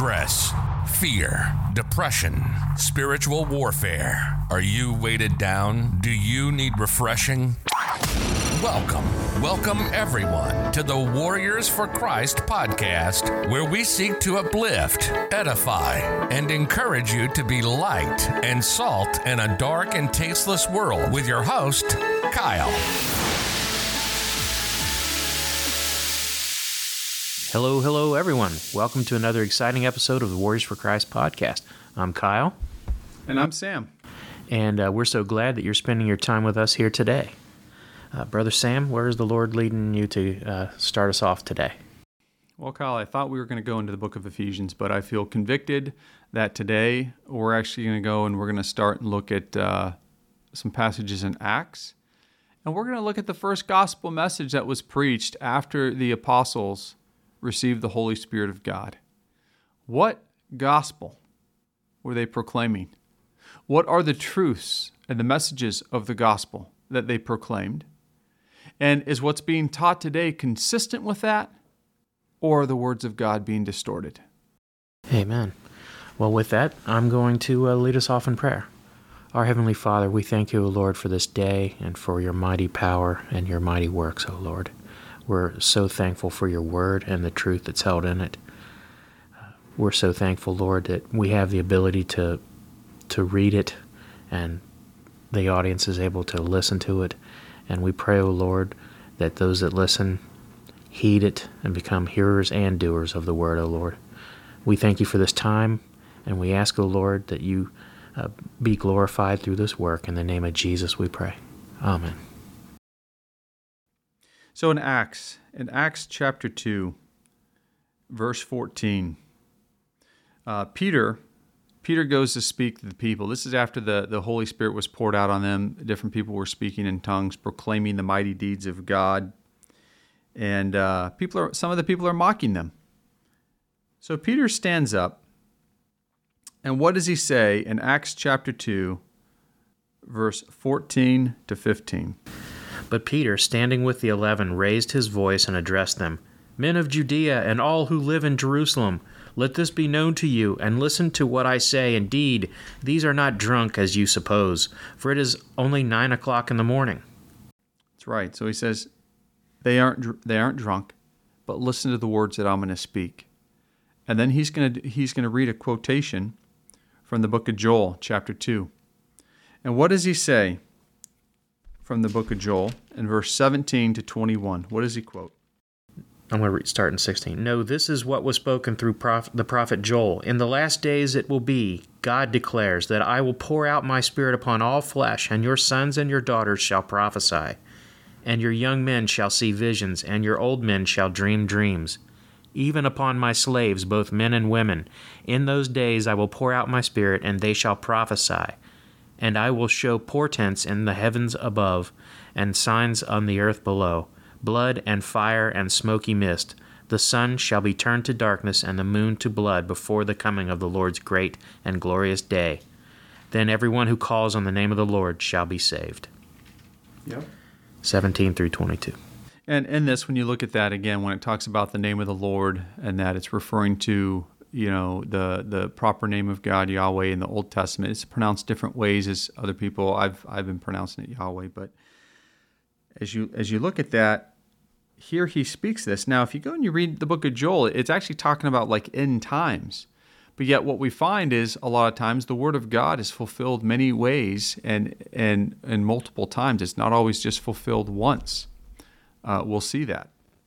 stress, fear, depression, spiritual warfare. Are you weighted down? Do you need refreshing? Welcome everyone to the Warriors for Christ podcast, where we seek to uplift, edify, and encourage you to be light and salt in a dark and tasteless world with your host, Kyle. Hello, everyone. Welcome to another exciting episode of the Warriors for Christ podcast. I'm Kyle. And I'm Sam. And we're so glad that you're spending your time with us here today. Brother Sam, where is the Lord leading you to start us off today? Well, Kyle, I thought we were going to go into the book of Ephesians, but I feel convicted that today we're actually going to go and we're going to start and look at some passages in Acts. And we're going to look at the first gospel message that was preached after the apostles received the Holy Spirit of God. What gospel were they proclaiming? What are the truths and the messages of the gospel that they proclaimed? And is what's being taught today consistent with that? Or are the words of God being distorted? Amen. Well, with that, I'm going to lead us off in prayer. Our Heavenly Father, we thank you, O Lord, for this day and for your mighty power and your mighty works, O Lord. We're so thankful for your word and the truth that's held in it. We're so thankful, Lord, that we have the ability to read it and the audience is able to listen to it. And we pray, O Lord, that those that listen heed it and become hearers and doers of the word, O Lord. We thank you for this time, and we ask, O Lord, that you be glorified through this work. In the name of Jesus we pray. Amen. So in Acts chapter 2, verse 14, Peter goes to speak to the people. This is after the Holy Spirit was poured out on them. Different people were speaking in tongues, proclaiming the mighty deeds of God. And some of the people are mocking them. So Peter stands up, and what does he say in Acts chapter 2, verse 14 to 15? But Peter, standing with the 11, raised his voice and addressed them. Men of Judea and all who live in Jerusalem, let this be known to you, and listen to what I say. Indeed, these are not drunk as you suppose, for it is only 9 o'clock in the morning. That's right. So he says, they aren't drunk, but listen to the words that I'm going to speak. And then he's going to read a quotation from the book of Joel, chapter 2. And what does he say from the book of Joel in verse 17 to 21? What does he quote? I'm going to start in 16. No, this is what was spoken through the prophet Joel. In the last days it will be, God declares, that I will pour out my spirit upon all flesh, and your sons and your daughters shall prophesy, and your young men shall see visions, and your old men shall dream dreams. Even upon my slaves, both men and women, in those days I will pour out my spirit, and they shall prophesy. And I will show portents in the heavens above, and signs on the earth below, blood and fire and smoky mist. The sun shall be turned to darkness and the moon to blood before the coming of the Lord's great and glorious day. Then everyone who calls on the name of the Lord shall be saved. Yep. 17 through 22. And in this, when you look at that again, when it talks about the name of the Lord and that it's referring to, the proper name of God, Yahweh, in the Old Testament, it's pronounced different ways as other people. I've been pronouncing it Yahweh, but as you look at that, here he speaks this. Now, if you go and you read the book of Joel, it's actually talking about like end times. But yet what we find is a lot of times the word of God is fulfilled many ways and multiple times. It's not always just fulfilled once. We'll see that.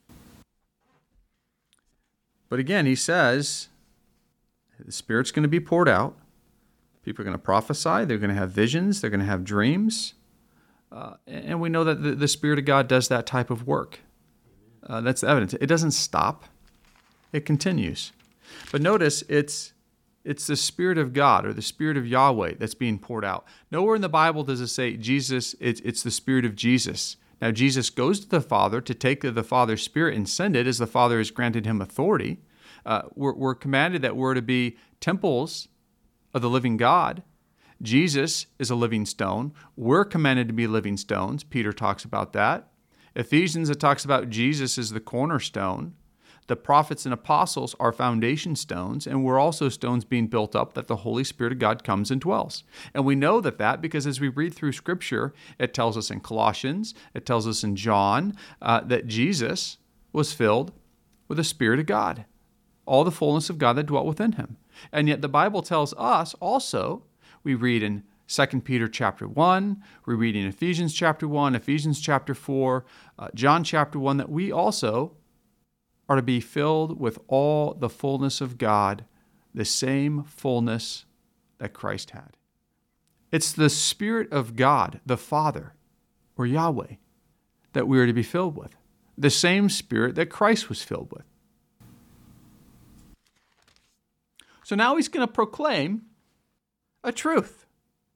But again, he says the Spirit's going to be poured out. People are going to prophesy. They're going to have visions. They're going to have dreams. And we know that the Spirit of God does that type of work. That's the evidence. It doesn't stop. It continues. But notice it's the Spirit of God or the Spirit of Yahweh that's being poured out. Nowhere in the Bible does it say Jesus, it's the Spirit of Jesus. Now, Jesus goes to the Father to take the Father's Spirit and send it as the Father has granted him authority. We're commanded that we're to be temples of the living God. Jesus is a living stone. We're commanded to be living stones. Peter talks about that. Ephesians, it talks about Jesus as the cornerstone. The prophets and apostles are foundation stones, and we're also stones being built up that the Holy Spirit of God comes and dwells. And we know that because as we read through Scripture, it tells us in Colossians, it tells us in John, that Jesus was filled with the Spirit of God, all the fullness of God that dwelt within him. And yet the Bible tells us also, we read in 2 Peter chapter 1, we read in Ephesians chapter 1, Ephesians chapter 4, John chapter 1, that we also are to be filled with all the fullness of God, the same fullness that Christ had. It's the Spirit of God, the Father, or Yahweh, that we are to be filled with. The same Spirit that Christ was filled with. So now he's going to proclaim a truth.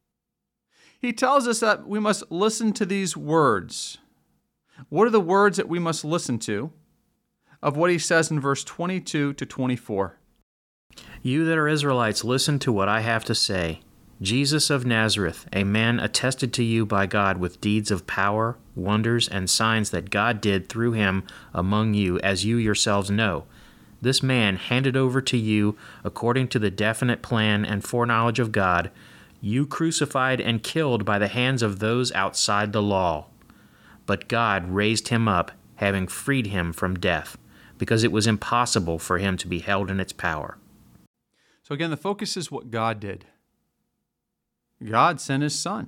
He tells us that we must listen to these words. What are the words that we must listen to? Of what he says in verse 22 to 24. You that are Israelites, listen to what I have to say. Jesus of Nazareth, a man attested to you by God with deeds of power, wonders, and signs that God did through him among you, as you yourselves know. This man, handed over to you according to the definite plan and foreknowledge of God, you crucified and killed by the hands of those outside the law. But God raised him up, having freed him from death, because it was impossible for him to be held in its power. So again, the focus is what God did. God sent his Son,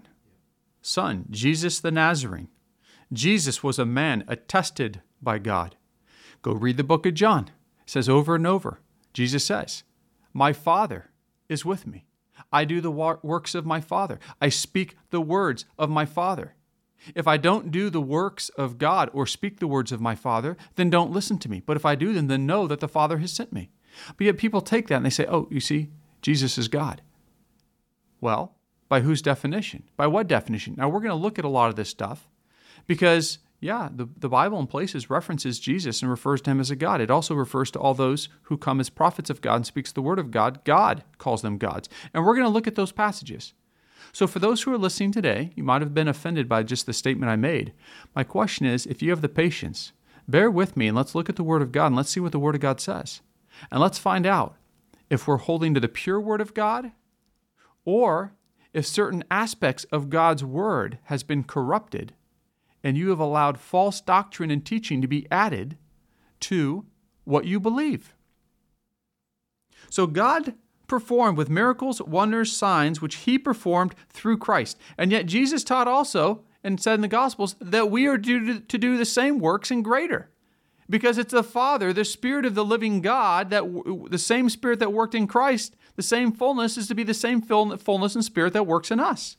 Jesus the Nazarene. Jesus was a man attested by God. Go read the book of John. It says over and over, Jesus says, my Father is with me. I do the works of my Father. I speak the words of my Father. If I don't do the works of God or speak the words of my Father, then don't listen to me. But if I do them, then know that the Father has sent me. But yet people take that and they say, oh, you see, Jesus is God. Well, by whose definition? By what definition? Now, we're going to look at a lot of this stuff because, the Bible in places references Jesus and refers to him as a God. It also refers to all those who come as prophets of God and speaks the word of God. God calls them gods. And we're going to look at those passages. So for those who are listening today, you might have been offended by just the statement I made. My question is, if you have the patience, bear with me and let's look at the Word of God and let's see what the Word of God says. And let's find out if we're holding to the pure Word of God or if certain aspects of God's Word has been corrupted and you have allowed false doctrine and teaching to be added to what you believe. So God performed with miracles, wonders, signs, which he performed through Christ. And yet Jesus taught also and said in the Gospels that we are due to do the same works and greater. Because it's the Father, the Spirit of the living God, the same Spirit that worked in Christ, the same fullness is to be the same fullness and Spirit that works in us.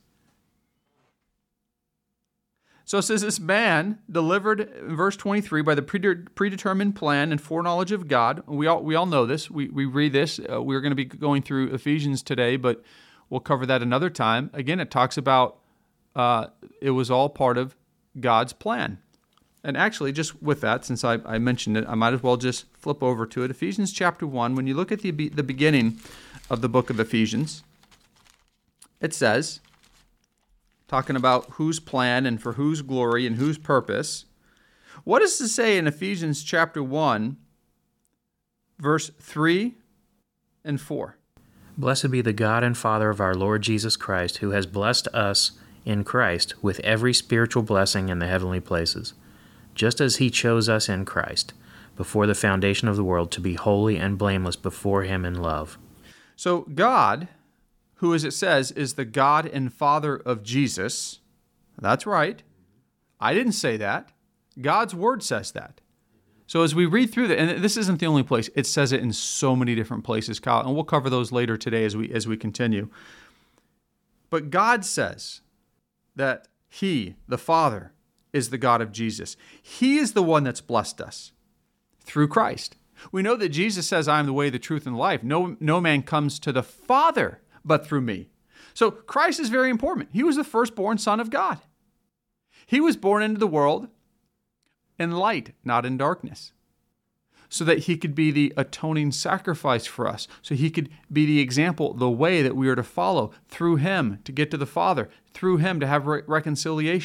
So it says this man delivered, in verse 23, by the predetermined plan and foreknowledge of God. We all know this. We read this. We're going to be going through Ephesians today, but we'll cover that another time. Again, it talks about it was all part of God's plan. And actually, just with that, since I mentioned it, I might as well just flip over to it. Ephesians chapter 1, when you look at the beginning of the book of Ephesians, it says, talking about whose plan and for whose glory and whose purpose. What does it say in Ephesians chapter 1, verse 3 and 4? Blessed be the God and Father of our Lord Jesus Christ, who has blessed us in Christ with every spiritual blessing in the heavenly places, just as he chose us in Christ before the foundation of the world to be holy and blameless before him in love. So God, who, as it says, is the God and Father of Jesus. That's right. I didn't say that. God's Word says that. So as we read through that, and this isn't the only place, it says it in so many different places, Kyle, and we'll cover those later today as we continue. But God says that he, the Father, is the God of Jesus. He is the one that's blessed us through Christ. We know that Jesus says, I am the way, the truth, and the life. No man comes to the Father but through me. So Christ is very important. He was the firstborn Son of God. He was born into the world in light, not in darkness, so that he could be the atoning sacrifice for us, so he could be the example, the way that we are to follow through him to get to the Father, through him to have reconciliation.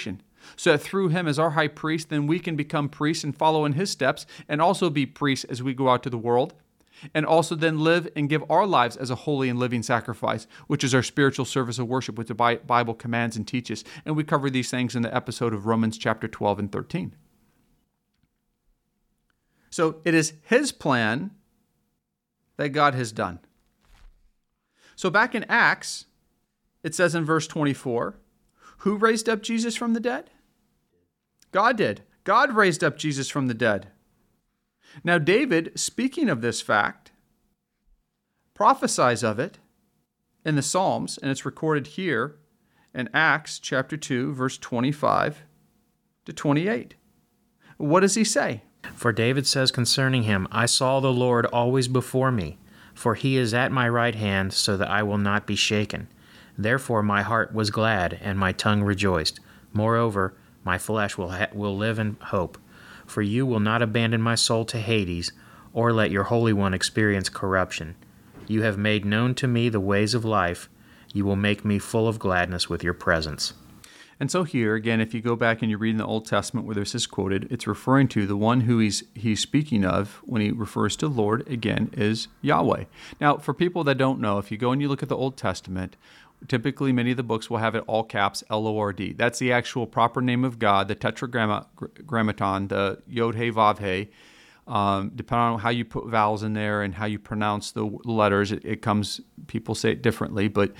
so that through him as our high priest, then we can become priests and follow in his steps and also be priests as we go out to the world, and also then live and give our lives as a holy and living sacrifice, which is our spiritual service of worship, which the Bible commands and teaches. And we cover these things in the episode of Romans chapter 12 and 13. So it is his plan that God has done. So back in Acts, it says in verse 24, who raised up Jesus from the dead? God did. God raised up Jesus from the dead. Now David, speaking of this fact, prophesies of it in the Psalms, and it's recorded here in Acts chapter 2, verse 25 to 28. What does he say? For David says concerning him, I saw the Lord always before me, for he is at my right hand, so that I will not be shaken. Therefore my heart was glad, and my tongue rejoiced. Moreover, my flesh will live in hope. For you will not abandon my soul to Hades, or let your Holy One experience corruption. You have made known to me the ways of life. You will make me full of gladness with your presence. And so here, again, if you go back and you read in the Old Testament where this is quoted, it's referring to the one who he's speaking of when he refers to Lord, again, is Yahweh. Now, for people that don't know, if you go and you look at the Old Testament, typically many of the books will have it all caps, L-O-R-D. That's the actual proper name of God, the tetragrammaton, the Yod-He-Vav-He. Depending on how you put vowels in there and how you pronounce the letters, it comes, people say it differently, but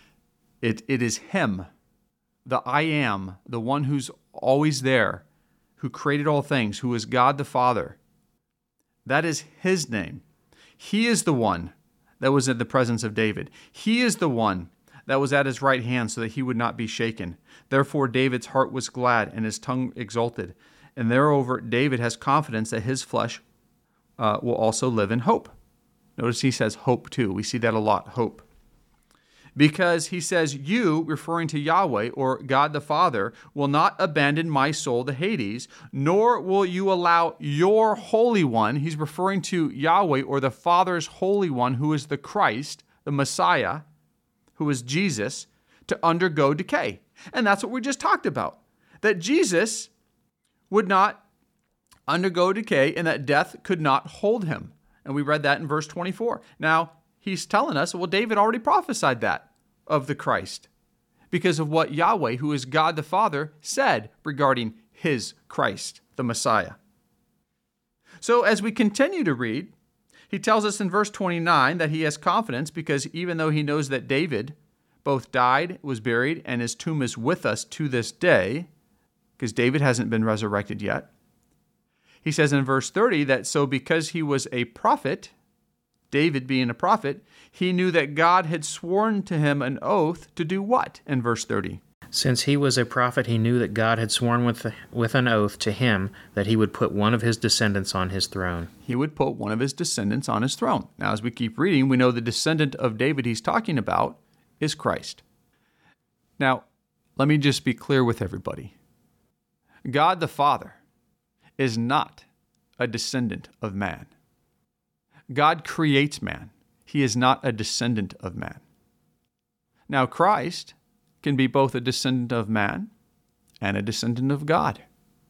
it is him. The I am, the one who's always there, who created all things, who is God the Father. That is his name. He is the one that was in the presence of David. He is the one that was at his right hand so that he would not be shaken. Therefore David's heart was glad and his tongue exulted. And moreover, David has confidence that his flesh will also live in hope. Notice he says hope too. We see that a lot, hope. Because he says, you, referring to Yahweh or God the Father, will not abandon my soul to Hades, nor will you allow your Holy One, he's referring to Yahweh or the Father's Holy One, who is the Christ, the Messiah, who is Jesus, to undergo decay. And that's what we just talked about, that Jesus would not undergo decay and that death could not hold him. And we read that in verse 24. Now, he's telling us, well, David already prophesied that of the Christ because of what Yahweh, who is God the Father, said regarding his Christ, the Messiah. So as we continue to read, he tells us in verse 29 that he has confidence because even though he knows that David both died, was buried, and his tomb is with us to this day, because David hasn't been resurrected yet, he says in verse 30 that so because he was a prophet, David being a prophet, he knew that God had sworn to him an oath to do what in verse 30? Since he was a prophet, he knew that God had sworn with an oath to him that he would put one of his descendants on his throne. He would put one of his descendants on his throne. Now, as we keep reading, we know the descendant of David he's talking about is Christ. Now, let me just be clear with everybody. God the Father is not a descendant of man. God creates man. He is not a descendant of man. Now, Christ can be both a descendant of man and a descendant of God.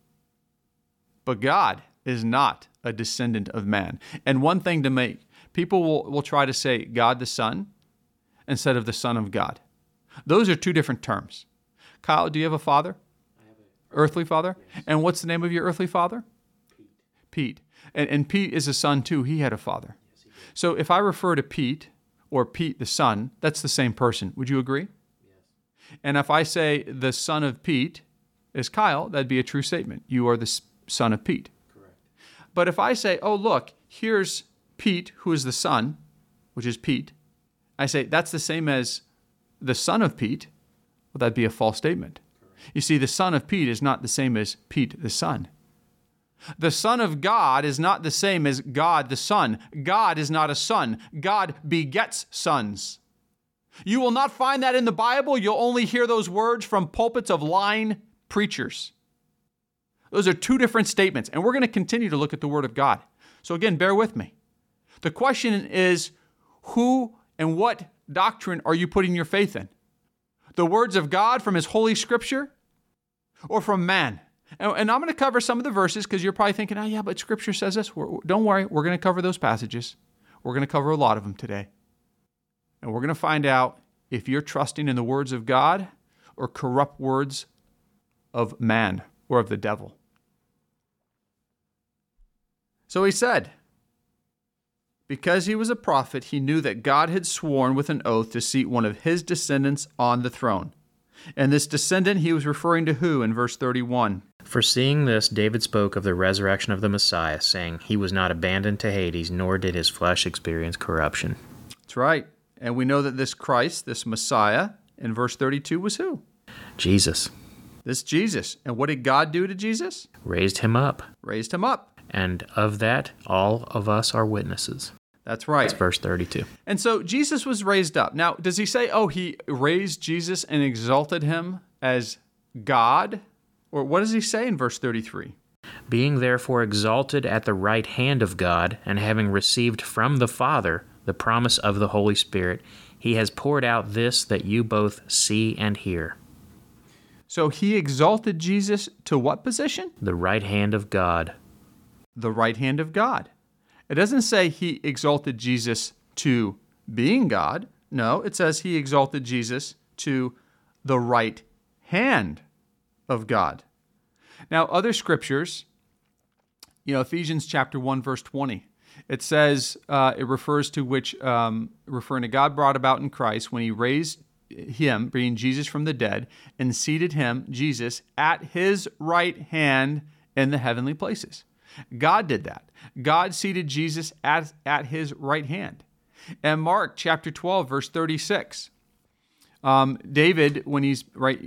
But God is not a descendant of man. And one thing to make, people will try to say God the Son instead of the Son of God. Those are two different terms. Kyle, do you have a father? I have an earthly father? Yes. And what's the name of your earthly father? Pete. And Pete is a son too. He had a father. Yes, he did. So if I refer to Pete or Pete the son, that's the same person. Would you agree? Yes. And if I say the son of Pete is Kyle, that'd be a true statement. You are the son of Pete. Correct. But if I say, oh, look, here's Pete, who is the son, which is Pete, I say that's the same as the son of Pete, well, that'd be a false statement. Correct. You see, the son of Pete is not the same as Pete the son. The Son of God is not the same as God the Son. God is not a son. God begets sons. You will not find that in the Bible. You'll only hear those words from pulpits of lying preachers. Those are two different statements, and we're going to continue to look at the Word of God. So again, bear with me. The question is, who and what doctrine are you putting your faith in? The words of God from His Holy Scripture? or from man. And I'm going to cover some of the verses because you're probably thinking, oh yeah, but Scripture says this. Don't worry, we're going to cover those passages. We're going to cover a lot of them today. And we're going to find out if you're trusting in the words of God or corrupt words of man or of the devil. So he said, because he was a prophet, he knew that God had sworn with an oath to seat one of his descendants on the throne. And this descendant, he was referring to who in verse 31? Foreseeing this, David spoke of the resurrection of the Messiah, saying, he was not abandoned to Hades, nor did his flesh experience corruption. That's right. And we know that this Christ, this Messiah, in verse 32 was who? Jesus. This Jesus. And what did God do to Jesus? Raised him up. Raised him up. And of that, all of us are witnesses. That's right. That's verse 32. And so Jesus was raised up. Now, does he say, oh, he raised Jesus and exalted him as God? Or what does he say in verse 33? Being therefore exalted at the right hand of God, and having received from the Father the promise of the Holy Spirit, he has poured out this that you both see and hear. So he exalted Jesus to what position? The right hand of God. The right hand of God. It doesn't say he exalted Jesus to being God. No, it says he exalted Jesus to the right hand of God. Now, other scriptures, Ephesians chapter 1, verse 20, it says, it refers to which, referring to God brought about in Christ when he raised him, being Jesus from the dead, and seated him, Jesus, at his right hand in the heavenly places. God did that. God seated Jesus at his right hand. And Mark chapter 12, verse 36, David, when he's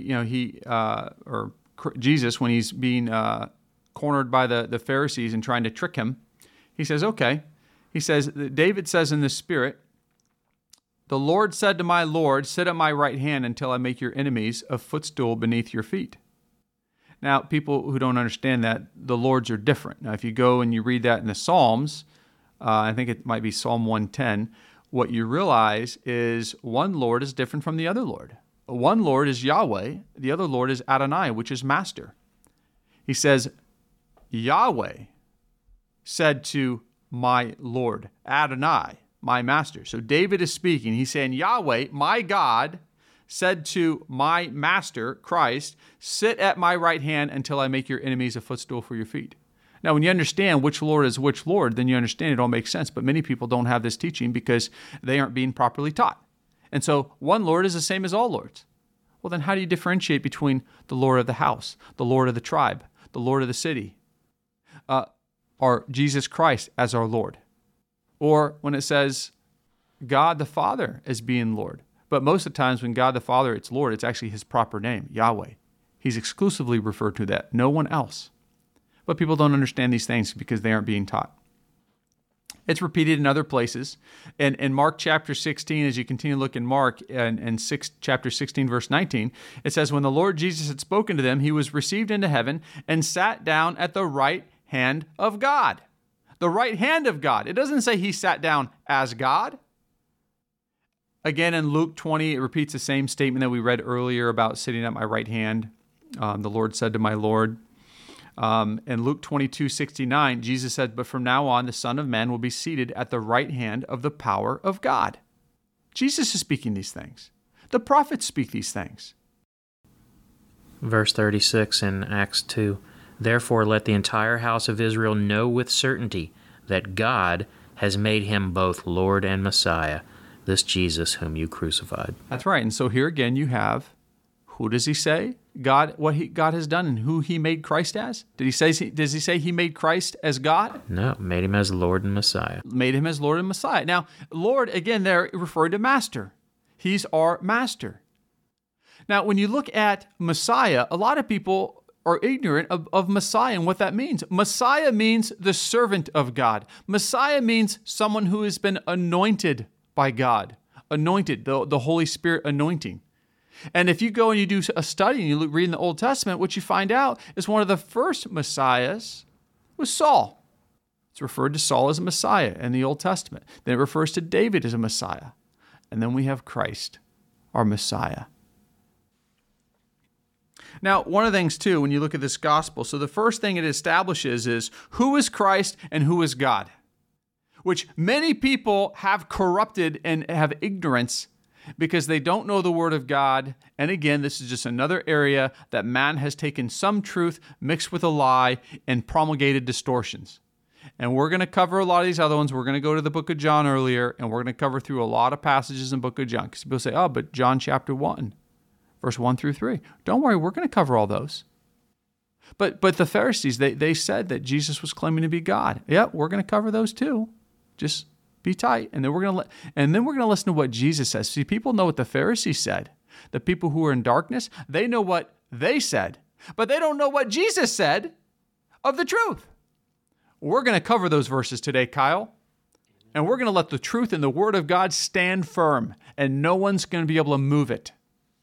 Jesus, when he's being cornered by the Pharisees and trying to trick him, he says, okay. He says, David says in the Spirit, the Lord said to my Lord, sit at my right hand until I make your enemies a footstool beneath your feet. Now, people who don't understand that, the Lords are different. Now, if you go and you read that in the Psalms, I think it might be Psalm 110, what you realize is one Lord is different from the other Lord. One Lord is Yahweh, the other Lord is Adonai, which is Master. He says, Yahweh said to my Lord, Adonai, my Master. So David is speaking. He's saying, Yahweh, my God, said to my Master, Christ, sit at my right hand until I make your enemies a footstool for your feet. Now, when you understand which Lord is which Lord, then you understand it all makes sense. But many people don't have this teaching because they aren't being properly taught. And so one Lord is the same as all lords. Well, then how do you differentiate between the Lord of the house, the Lord of the tribe, the Lord of the city, or Jesus Christ as our Lord? Or when it says God the Father as being Lord. But most of the times when God the Father, it's Lord, it's actually his proper name, Yahweh. He's exclusively referred to that, no one else. But people don't understand these things because they aren't being taught. It's repeated in other places. And in Mark chapter 16, as you continue to look in Mark, and chapter 16, verse 19, it says, when the Lord Jesus had spoken to them, he was received into heaven and sat down at the right hand of God. The right hand of God. It doesn't say he sat down as God. Again, in Luke 20, it repeats the same statement that we read earlier about sitting at my right hand. The Lord said to my Lord. In Luke 22:69, Jesus said, but from now on, the Son of Man will be seated at the right hand of the power of God. Jesus is speaking these things. The prophets speak these things. Verse 36 in Acts 2, therefore let the entire house of Israel know with certainty that God has made him both Lord and Messiah, this Jesus whom you crucified. That's right. And so here again you have, who does he say? God, God has done and who he made Christ as? Does he say he made Christ as God? No, made him as Lord and Messiah. Made him as Lord and Messiah. Now, Lord, again, they're referring to Master. He's our Master. Now, when you look at Messiah, a lot of people are ignorant of Messiah and what that means. Messiah means the servant of God. Messiah means someone who has been anointed by God. Anointed, the Holy Spirit anointing. And if you go and you do a study and you read in the Old Testament, what you find out is one of the first Messiahs was Saul. It's referred to Saul as a Messiah in the Old Testament. Then it refers to David as a Messiah. And then we have Christ, our Messiah. Now, one of the things, too, when you look at this gospel, so the first thing it establishes is who is Christ and who is God, which many people have corrupted and have ignorance because they don't know the Word of God. And again, this is just another area that man has taken some truth mixed with a lie and promulgated distortions. And we're going to cover a lot of these other ones. We're going to go to the book of John earlier, and we're going to cover through a lot of passages in the book of John. Because people say, oh, but John chapter 1, verse 1 through 3. Don't worry, we're going to cover all those. But the Pharisees, they said that Jesus was claiming to be God. Yeah, we're going to cover those too. Just be tight, and then we're going to listen to what Jesus says. See, people know what the Pharisees said. The people who are in darkness, they know what they said, but they don't know what Jesus said of the truth. We're going to cover those verses today, Kyle, and we're going to let the truth in the Word of God stand firm, and no one's going to be able to move it.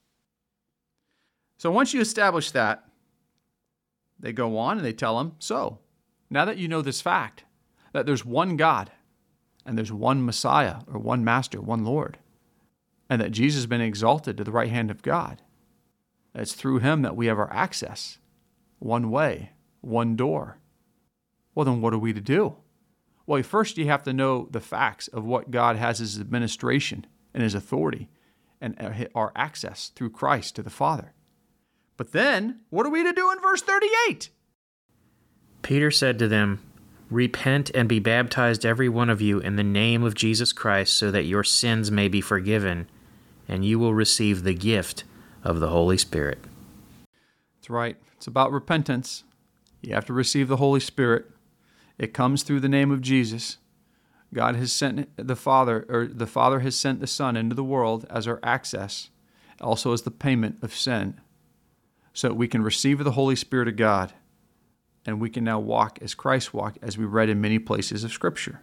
So once you establish that, they go on and they tell him, so now that you know this fact, that there's one God, and there's one Messiah, or one Master, one Lord, and that Jesus has been exalted to the right hand of God. It's through him that we have our access. One way, one door. Well, then what are we to do? Well, first you have to know the facts of what God has as administration and his authority and our access through Christ to the Father. But then, what are we to do in verse 38? Peter said to them, "Repent and be baptized every one of you in the name of Jesus Christ, so that your sins may be forgiven, and you will receive the gift of the Holy Spirit." That's right. It's about repentance. You have to receive the Holy Spirit. It comes through the name of Jesus. God has sent the Father, or the Father has sent the Son into the world as our access, also as the payment of sin, so that we can receive the Holy Spirit of God. And we can now walk as Christ walked, as we read in many places of Scripture.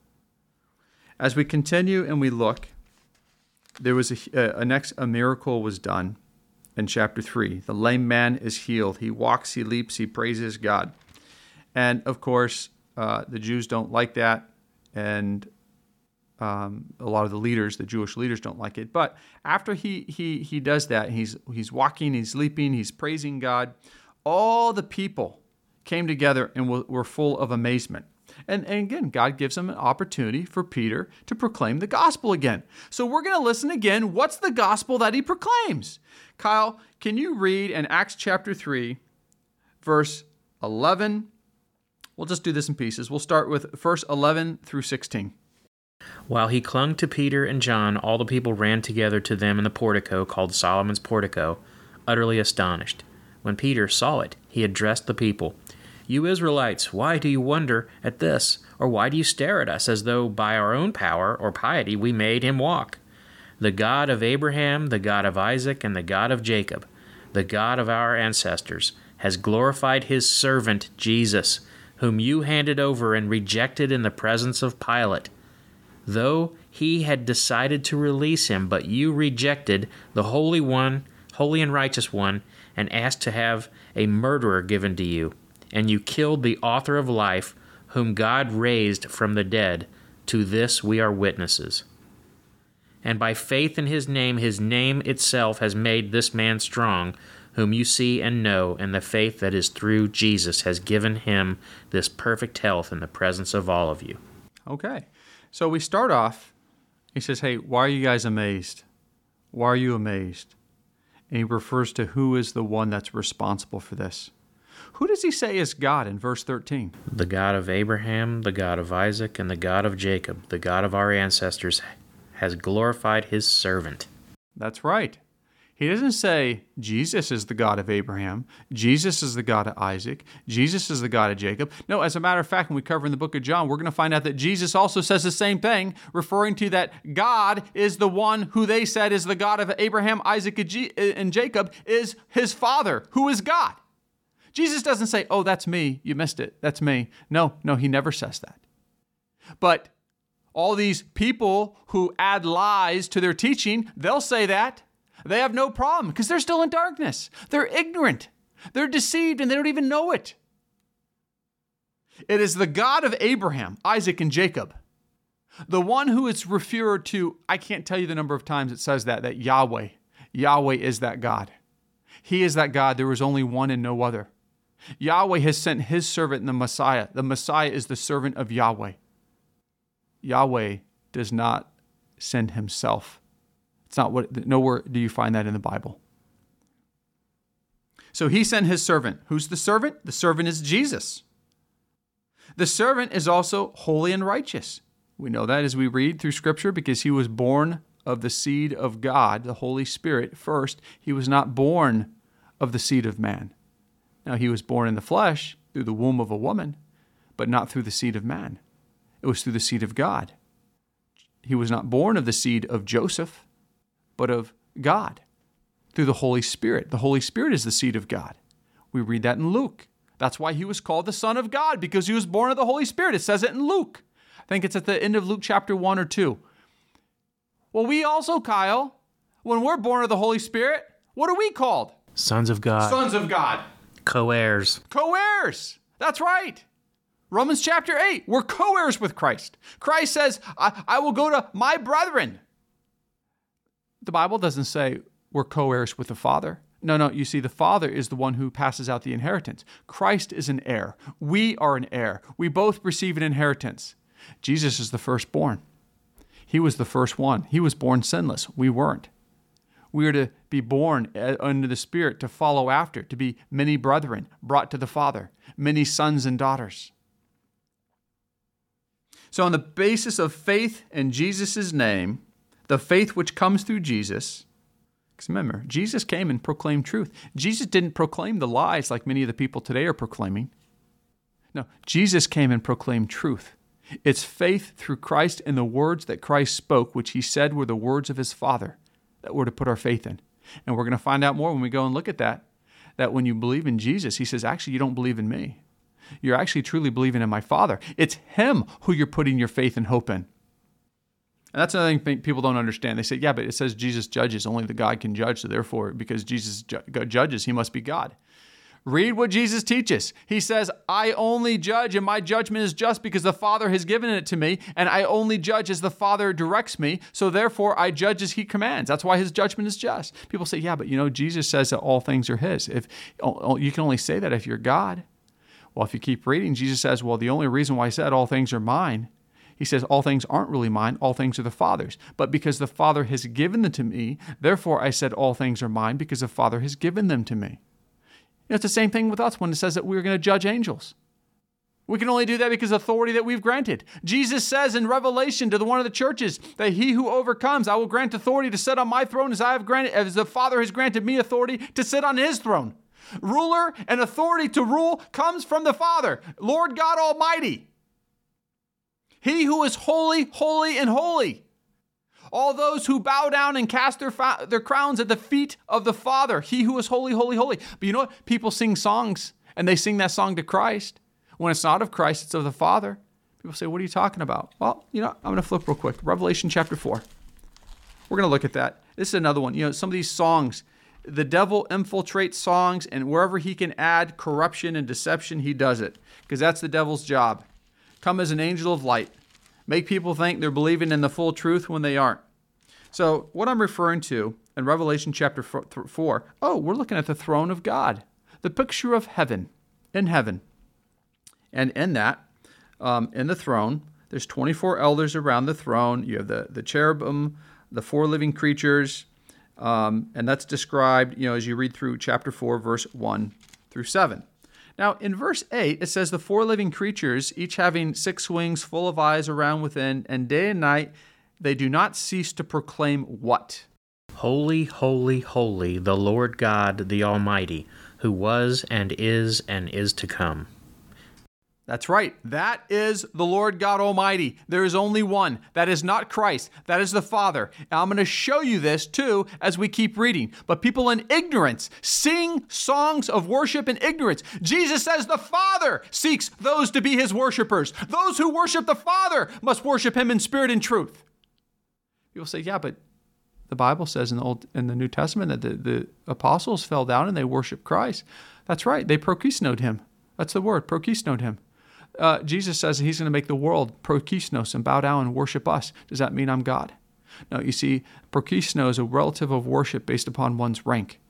As we continue and we look, there was a miracle was done in chapter 3. The lame man is healed. He walks, he leaps, he praises God. And of course, the Jews don't like that, and a lot of the leaders, the Jewish leaders, don't like it. But after he does that, he's walking, he's leaping, he's praising God. All the people came together and were full of amazement. And again, God gives them an opportunity for Peter to proclaim the gospel again. So we're going to listen again. What's the gospel that he proclaims? Kyle, can you read in Acts chapter 3, verse 11? We'll just do this in pieces. We'll start with verse 11 through 16. While he clung to Peter and John, all the people ran together to them in the portico called Solomon's portico, utterly astonished. When Peter saw it, he addressed the people. "You Israelites, why do you wonder at this? Or why do you stare at us as though by our own power or piety we made him walk? The God of Abraham, the God of Isaac, and the God of Jacob, the God of our ancestors, has glorified his servant Jesus, whom you handed over and rejected in the presence of Pilate. Though he had decided to release him, but you rejected the Holy and Righteous One, and asked to have a murderer given to you. And you killed the author of life, whom God raised from the dead. To this we are witnesses. And by faith in his name itself has made this man strong, whom you see and know, and the faith that is through Jesus has given him this perfect health in the presence of all of you." Okay. So we start off, he says, hey, why are you guys amazed? Why are you amazed? And he refers to who is the one that's responsible for this. Who does he say is God in verse 13? The God of Abraham, the God of Isaac, and the God of Jacob, the God of our ancestors, has glorified his servant. That's right. He doesn't say Jesus is the God of Abraham, Jesus is the God of Isaac, Jesus is the God of Jacob. No, as a matter of fact, when we cover in the book of John, we're going to find out that Jesus also says the same thing, referring to that God is the one who they said is the God of Abraham, Isaac, and Jacob, is his Father, who is God. Jesus doesn't say, oh, that's me, you missed it, that's me. No, he never says that. But all these people who add lies to their teaching, they'll say that. They have no problem because they're still in darkness. They're ignorant. They're deceived and they don't even know it. It is the God of Abraham, Isaac, and Jacob. The one who is referred to, I can't tell you the number of times it says that Yahweh is that God. He is that God. There is only one and no other. Yahweh has sent his servant, the Messiah. The Messiah is the servant of Yahweh. Yahweh does not send himself. It's not what, nowhere do you find that in the Bible. So he sent his servant. Who's the servant? The servant is Jesus. The servant is also holy and righteous. We know that as we read through Scripture because he was born of the seed of God, the Holy Spirit, first. He was not born of the seed of man. Now, he was born in the flesh through the womb of a woman, but not through the seed of man. It was through the seed of God. He was not born of the seed of Joseph, but of God through the Holy Spirit. The Holy Spirit is the seed of God. We read that in Luke. That's why he was called the Son of God, because he was born of the Holy Spirit. It says it in Luke. I think it's at the end of Luke chapter 1 or 2. Well, we also, Kyle, when we're born of the Holy Spirit, what are we called? Sons of God. Sons of God. Co-heirs. Co-heirs. That's right. Romans chapter 8. We're co-heirs with Christ. Christ says, I will go to my brethren. The Bible doesn't say we're co-heirs with the Father. No, you see, the Father is the one who passes out the inheritance. Christ is an heir. We are an heir. We both receive an inheritance. Jesus is the firstborn. He was the first one. He was born sinless. We weren't. We are to be born under the Spirit, to follow after, to be many brethren brought to the Father, many sons and daughters. So on the basis of faith in Jesus' name, the faith which comes through Jesus, because remember, Jesus came and proclaimed truth. Jesus didn't proclaim the lies like many of the people today are proclaiming. No, Jesus came and proclaimed truth. It's faith through Christ in the words that Christ spoke, which he said were the words of his Father, that we're to put our faith in. And we're going to find out more when we go and look at that when you believe in Jesus, he says, actually, you don't believe in me. You're actually truly believing in my Father. It's him who you're putting your faith and hope in. And that's another thing people don't understand. They say, yeah, but it says Jesus judges. Only the God can judge. So therefore, because Jesus judges, he must be God. Read what Jesus teaches. He says, I only judge, and my judgment is just because the Father has given it to me, and I only judge as the Father directs me, so therefore I judge as he commands. That's why his judgment is just. People say, yeah, but Jesus says that all things are his. If you can only say that if you're God. Well, if you keep reading, Jesus says, well, the only reason why I said all things are mine, he says all things aren't really mine, all things are the Father's. But because the Father has given them to me, therefore I said all things are mine because the Father has given them to me. It's the same thing with us when it says that we're going to judge angels. We can only do that because of authority that we've granted. Jesus says in Revelation to one of the churches that he who overcomes, I will grant authority to sit on my throne as the Father has granted me authority to sit on his throne. Ruler and authority to rule comes from the Father, Lord God Almighty. He who is holy, holy, and holy. All those who bow down and cast their crowns at the feet of the Father. He who is holy, holy, holy. But you know what? People sing songs, and they sing that song to Christ. When it's not of Christ, it's of the Father. People say, what are you talking about? Well, I'm going to flip real quick. Revelation chapter 4. We're going to look at that. This is another one. Some of these songs, the devil infiltrates songs, and wherever he can add corruption and deception, he does it. Because that's the devil's job. Come as an angel of light. Make people think they're believing in the full truth when they aren't. So what I'm referring to in Revelation chapter 4, we're looking at the throne of God, the picture of heaven, in heaven. And in that, in the throne, there's 24 elders around the throne. You have the cherubim, the 4 living creatures, and that's described, as you read through chapter 4, verse 1 through 7. Now, in verse 8, it says, the 4 living creatures, each having 6 wings full of eyes around within, and day and night they do not cease to proclaim what? Holy, holy, holy, the Lord God, the Almighty, who was and is to come. That's right. That is the Lord God Almighty. There is only one. That is not Christ. That is the Father. And I'm going to show you this too as we keep reading. But people in ignorance sing songs of worship in ignorance. Jesus says the Father seeks those to be his worshipers. Those who worship the Father must worship him in spirit and truth. People say, yeah, but the Bible says in the New Testament that the apostles fell down and they worshiped Christ. That's right. They prokisnoed him. That's the word, prokisnoed him. Jesus says he's going to make the world prokisnos and bow down and worship us. Does that mean I'm God? No, you see, prokisno is a relative of worship based upon one's rank.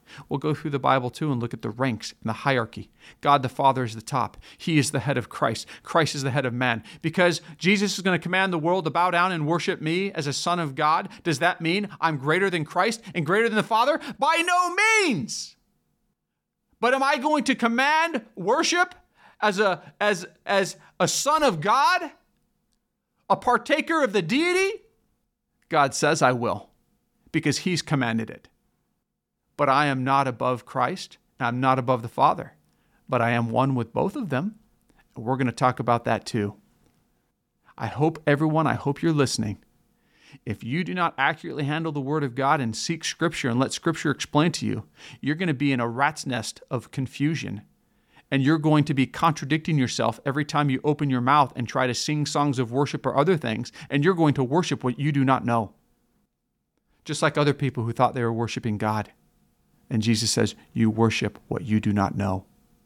We'll go through the Bible too and look at the ranks and the hierarchy. God the Father is the top. He is the head of Christ. Christ is the head of man. Because Jesus is going to command the world to bow down and worship me as a son of God, does that mean I'm greater than Christ and greater than the Father? By no means! But am I going to command worship as a son of God? A partaker of the deity? God says I will, because he's commanded it. But I am not above Christ. I'm not above the Father. But I am one with both of them. And we're going to talk about that too. I hope you're listening. If you do not accurately handle the Word of God and seek Scripture and let Scripture explain to you, you're going to be in a rat's nest of confusion. And you're going to be contradicting yourself every time you open your mouth and try to sing songs of worship or other things, and you're going to worship what you do not know. Just like other people who thought they were worshiping God. And Jesus says, you worship what you do not know.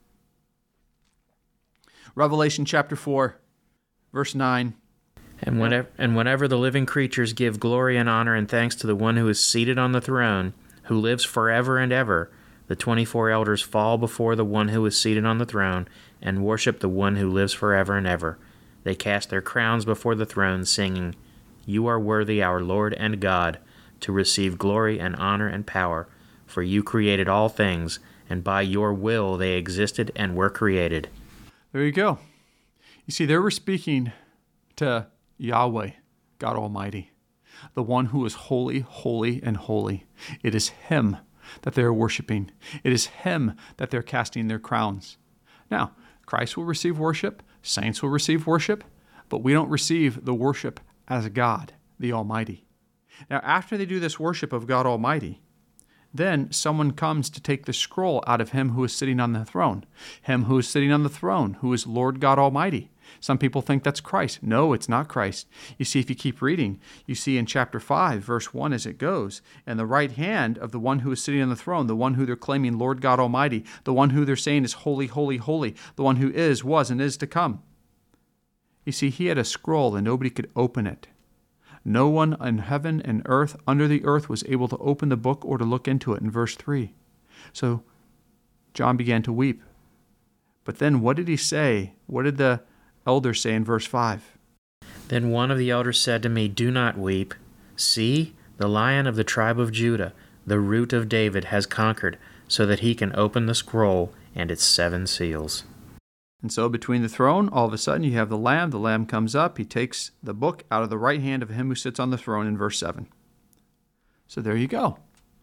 Revelation chapter 4, verse 9. And whenever the living creatures give glory and honor and thanks to the one who is seated on the throne, who lives forever and ever, the 24 elders fall before the one who is seated on the throne and worship the one who lives forever and ever. They cast their crowns before the throne, singing, "You are worthy, our Lord and God, to receive glory and honor and power, for you created all things, and by your will they existed and were created." There you go. You see, they were speaking to Yahweh, God Almighty, the one who is holy, holy, and holy. It is him that they're worshiping. It is him that they're casting their crowns. Now, Christ will receive worship, saints will receive worship, but we don't receive the worship as God, the Almighty. Now, after they do this worship of God Almighty, then someone comes to take the scroll out of him who is sitting on the throne. Him who is sitting on the throne, who is Lord God Almighty. Some people think that's Christ. No, it's not Christ. You see, if you keep reading, you see in chapter 5, verse 1 as it goes, and the right hand of the one who is sitting on the throne, the one who they're claiming Lord God Almighty, the one who they're saying is holy, holy, holy, the one who is, was, and is to come. You see, he had a scroll and nobody could open it. No one in heaven and earth, under the earth, was able to open the book or to look into it in verse 3. So John began to weep. But then what did he say? What did the elders say in verse 5? Then one of the elders said to me, "Do not weep. See, the Lion of the tribe of Judah, the Root of David, has conquered, so that he can open the scroll and its 7 seals." And so between the throne, all of a sudden you have the Lamb. The Lamb comes up. He takes the book out of the right hand of him who sits on the throne in verse 7. So there you go.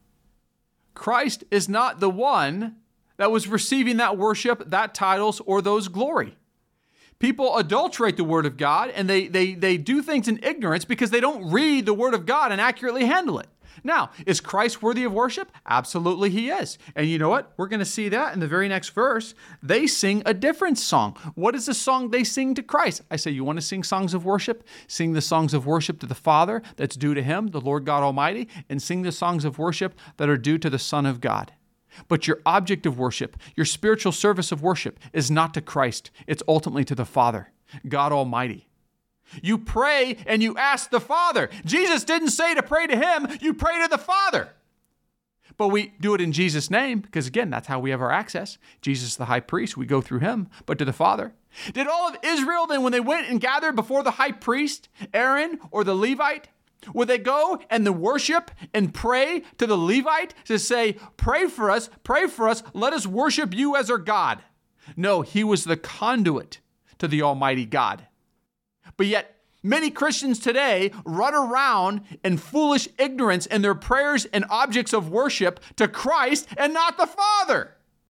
Christ is not the one that was receiving that worship, that titles, or those glory. People adulterate the Word of God, and they do things in ignorance because they don't read the Word of God and accurately handle it. Now, is Christ worthy of worship? Absolutely he is. And you know what? We're going to see that in the very next verse. They sing a different song. What is the song they sing to Christ? I say, you want to sing songs of worship? Sing the songs of worship to the Father that's due to him, the Lord God Almighty, and sing the songs of worship that are due to the Son of God. But your object of worship, your spiritual service of worship, is not to Christ. It's ultimately to the Father, God Almighty. You pray and you ask the Father. Jesus didn't say to pray to him. You pray to the Father. But we do it in Jesus' name because, again, that's how we have our access. Jesus, the high priest, we go through him, but to the Father. Did all of Israel then, when they went and gathered before the high priest, Aaron or the Levite, would they go and worship and pray to the Levite to say, pray for us, let us worship you as our God? No, he was the conduit to the Almighty God. But yet, many Christians today run around in foolish ignorance in their prayers and objects of worship to Christ and not the Father.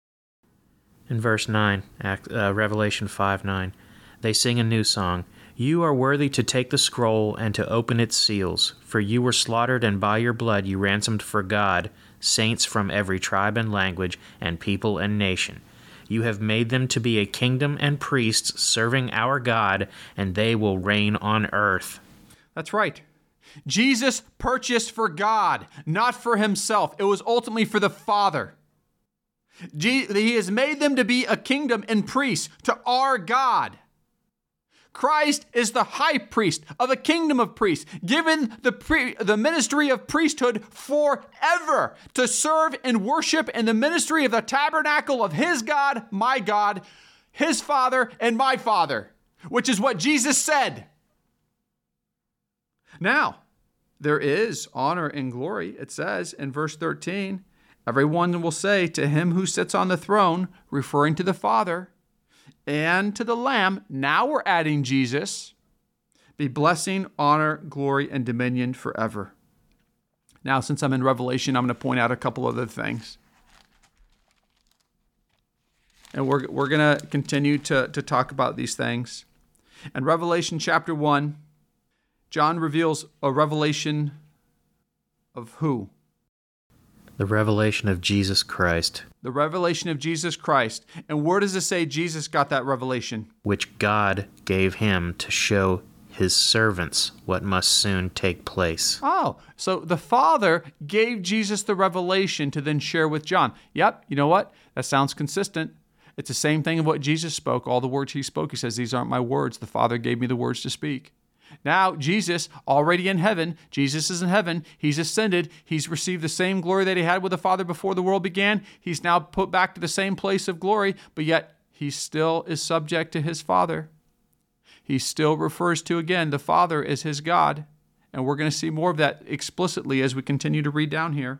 In verse 9, Revelation 5:9, they sing a new song. "You are worthy to take the scroll and to open its seals, for you were slaughtered, and by your blood you ransomed for God saints from every tribe and language and people and nation. You have made them to be a kingdom and priests serving our God, and they will reign on earth." That's right. Jesus purchased for God, not for himself. It was ultimately for the Father. He has made them to be a kingdom and priests to our God. Christ is the high priest of the kingdom of priests, given the ministry of priesthood forever to serve and worship in the ministry of the tabernacle of his God, my God, his Father, and my Father, which is what Jesus said. Now, there is honor and glory. It says in verse 13, everyone will say to him who sits on the throne, referring to the Father, and to the Lamb, now we're adding Jesus, be blessing, honor, glory, and dominion forever. Now, since I'm in Revelation, I'm going to point out a couple other things. And we're going to continue to talk about these things. In Revelation chapter 1, John reveals a revelation of who? The revelation of Jesus Christ. The revelation of Jesus Christ. And where does it say Jesus got that revelation? Which God gave him to show his servants what must soon take place. Oh, so the Father gave Jesus the revelation to then share with John. Yep, you know what? That sounds consistent. It's the same thing of what Jesus spoke. All the words he spoke, he says, these aren't my words. The Father gave me the words to speak. Now, Jesus, already in heaven, Jesus is in heaven. He's ascended. He's received the same glory that he had with the Father before the world began. He's now put back to the same place of glory, but yet he still is subject to his Father. He still refers to, again, the Father as his God. And we're going to see more of that explicitly as we continue to read down here.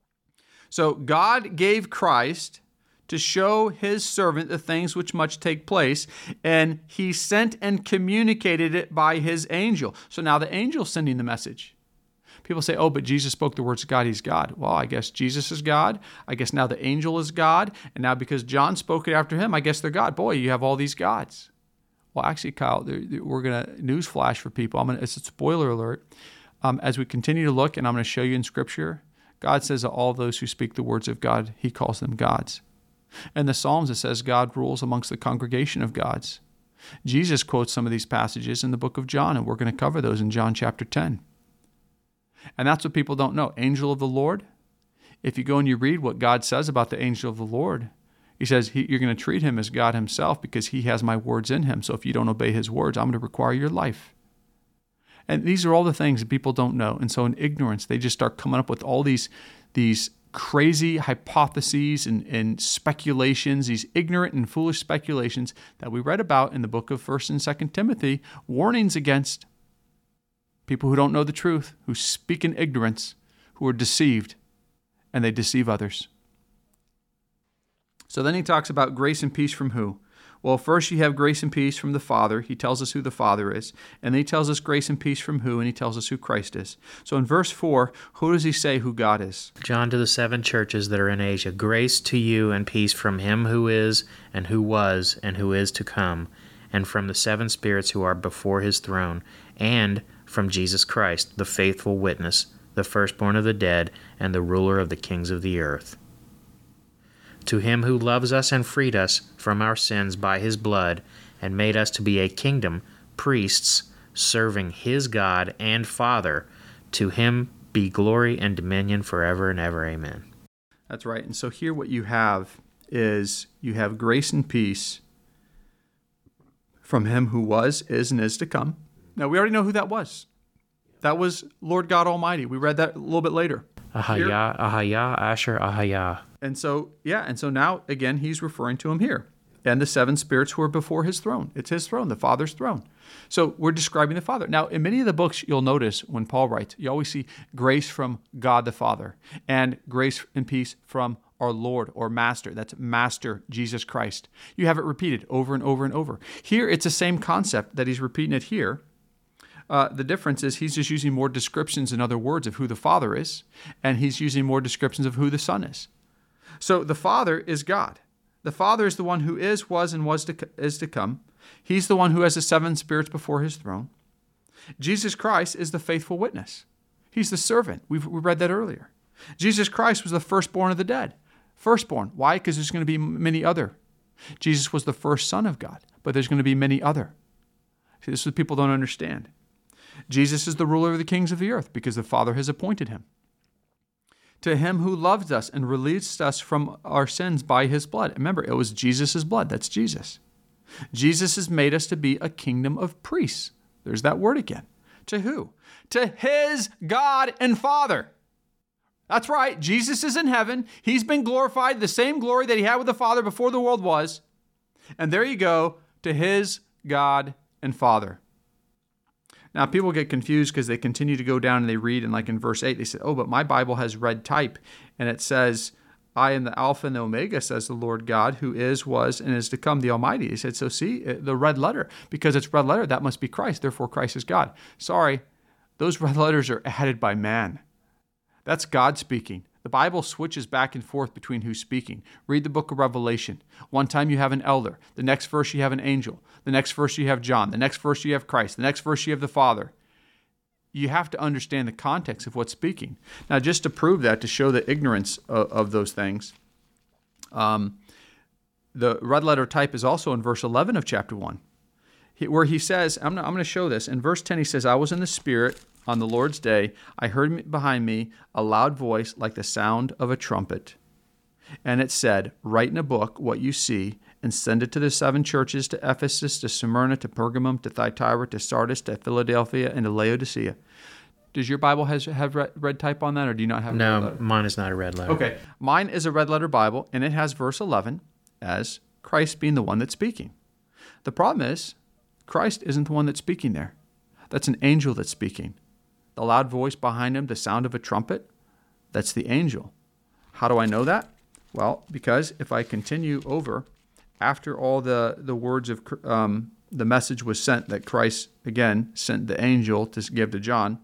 So God gave Christ to show his servant the things which must take place, and he sent and communicated it by his angel. So now the angel's sending the message. People say, oh, but Jesus spoke the words of God, he's God. Well, I guess Jesus is God. I guess now the angel is God. And now because John spoke it after him, I guess they're God. Boy, you have all these gods. Well, actually, Kyle, we're going to newsflash for people. It's a spoiler alert. As we continue to look, and I'm going to show you in Scripture, God says that all those who speak the words of God, he calls them gods. In the Psalms, it says God rules amongst the congregation of gods. Jesus quotes some of these passages in the book of John, and we're going to cover those in John chapter 10. And that's what people don't know. Angel of the Lord. If you go and you read what God says about the angel of the Lord, he says you're going to treat him as God himself because he has my words in him. So if you don't obey his words, I'm going to require your life. And these are all the things that people don't know. And so in ignorance, they just start coming up with all these crazy hypotheses and speculations, these ignorant and foolish speculations that we read about in the book of 1st and 2nd Timothy, warnings against people who don't know the truth, who speak in ignorance, who are deceived, and they deceive others. So then he talks about grace and peace from who? Well, first you have grace and peace from the Father. He tells us who the Father is. And then he tells us grace and peace from who? And he tells us who Christ is. So in verse 4, who does he say who God is? John to the 7 churches that are in Asia, grace to you and peace from him who is, and who was, and who is to come, and from the 7 spirits who are before his throne, and from Jesus Christ, the faithful witness, the firstborn of the dead, and the ruler of the kings of the earth. To him who loves us and freed us from our sins by his blood, and made us to be a kingdom, priests, serving his God and Father, to him be glory and dominion forever and ever. Amen. That's right. And so here what you have is you have grace and peace from him who was, is, and is to come. Now, we already know who that was. That was Lord God Almighty. We read that a little bit later. Ahaya, Ahaya, Asher, Ahaya. And so now, again, he's referring to him here. And the 7 spirits who are before his throne. It's his throne, the Father's throne. So we're describing the Father. Now, in many of the books, you'll notice when Paul writes, you always see grace from God the Father and grace and peace from our Lord or Master. That's Master Jesus Christ. You have it repeated over and over and over. Here, it's the same concept that he's repeating it here. The difference is he's just using more descriptions in other words of who the Father is, and he's using more descriptions of who the Son is. So the Father is God. The Father is the one who is, was, and is to come. He's the one who has the 7 spirits before his throne. Jesus Christ is the faithful witness. He's the servant. We read that earlier. Jesus Christ was the firstborn of the dead. Firstborn. Why? Because there's going to be many other. Jesus was the first Son of God, but there's going to be many other. See, this is what people don't understand. Jesus is the ruler of the kings of the earth because the Father has appointed him. To him who loved us and released us from our sins by his blood. Remember, it was Jesus' blood. That's Jesus. Jesus has made us to be a kingdom of priests. There's that word again. To who? To his God and Father. That's right. Jesus is in heaven. He's been glorified, the same glory that he had with the Father before the world was. And there you go, to his God and Father. Now, people get confused because they continue to go down and they read, and like in verse 8, they say, oh, but my Bible has red type, and it says, I am the Alpha and the Omega, says the Lord God, who is, was, and is to come, the Almighty. He said, so see, the red letter, because it's red letter, that must be Christ, therefore Christ is God. Sorry, those red letters are added by man. That's God speaking. The Bible switches back and forth between who's speaking. Read the book of Revelation. One time you have an elder. The next verse you have an angel. The next verse you have John. The next verse you have Christ. The next verse you have the Father. You have to understand the context of what's speaking. Now, just to prove that, to show the ignorance of those things, the red letter type is also in verse 11 of chapter 1, where he says, I'm going to show this. In verse 10, he says, I was in the Spirit on the Lord's day. I heard behind me a loud voice like the sound of a trumpet. And it said, write in a book what you see and send it to the 7 churches, to Ephesus, to Smyrna, to Pergamum, to Thyatira, to Sardis, to Philadelphia, and to Laodicea. Does your Bible have red type on that, or do you not have No, a red letter? mine is not a red letter. Okay. Mine is a red letter Bible, and it has verse 11 as Christ being the one that's speaking. The problem is, Christ isn't the one that's speaking there. That's an angel that's speaking. The loud voice behind him, the sound of a trumpet, that's the angel. How do I know that? Well, because if I continue over, after all the words of the message was sent that Christ, again, sent the angel to give to John,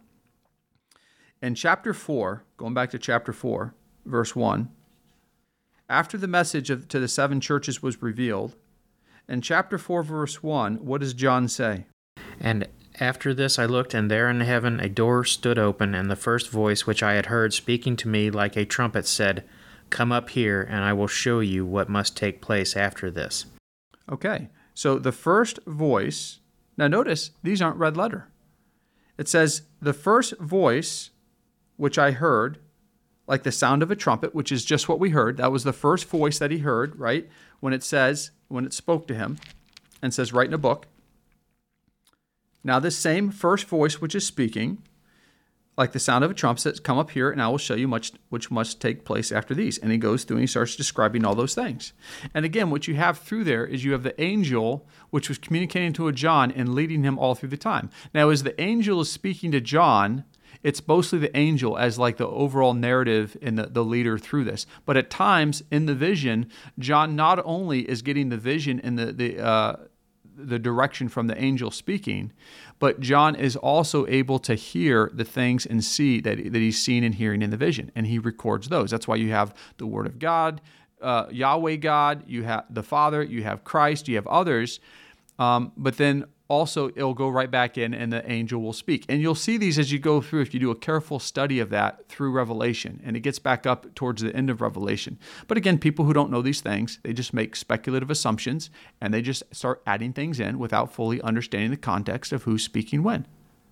in chapter 4, going back to chapter 4, verse 1, after the message to the 7 churches was revealed, in chapter 4, verse 1, what does John say? And after this I looked, and there in heaven a door stood open, and the first voice which I had heard speaking to me like a trumpet said, come up here, and I will show you what must take place after this. Okay, so the first voice, now notice, these aren't red letter. It says, the first voice which I heard, like the sound of a trumpet, which is just what we heard. That was the first voice that he heard, right? When it spoke to him, and says, write in a book. Now this same first voice which is speaking, like the sound of a trumpet, says, come up here and I will show you which must take place after these. And he goes through and he starts describing all those things. And again, what you have through there is you have the angel, which was communicating to a John and leading him all through the time. Now, as the angel is speaking to John, it's mostly the angel as like the overall narrative and the leader through this. But at times in the vision, John not only is getting the vision and the direction from the angel speaking, but John is also able to hear the things and see that he's seeing and hearing in the vision, and he records those. That's why you have the Word of God, Yahweh God, you have the Father, you have Christ, you have others, but then also it'll go right back in and the angel will speak. And you'll see these as you go through, if you do a careful study of that through Revelation, and it gets back up towards the end of Revelation. But again, people who don't know these things, they just make speculative assumptions and they just start adding things in without fully understanding the context of who's speaking when.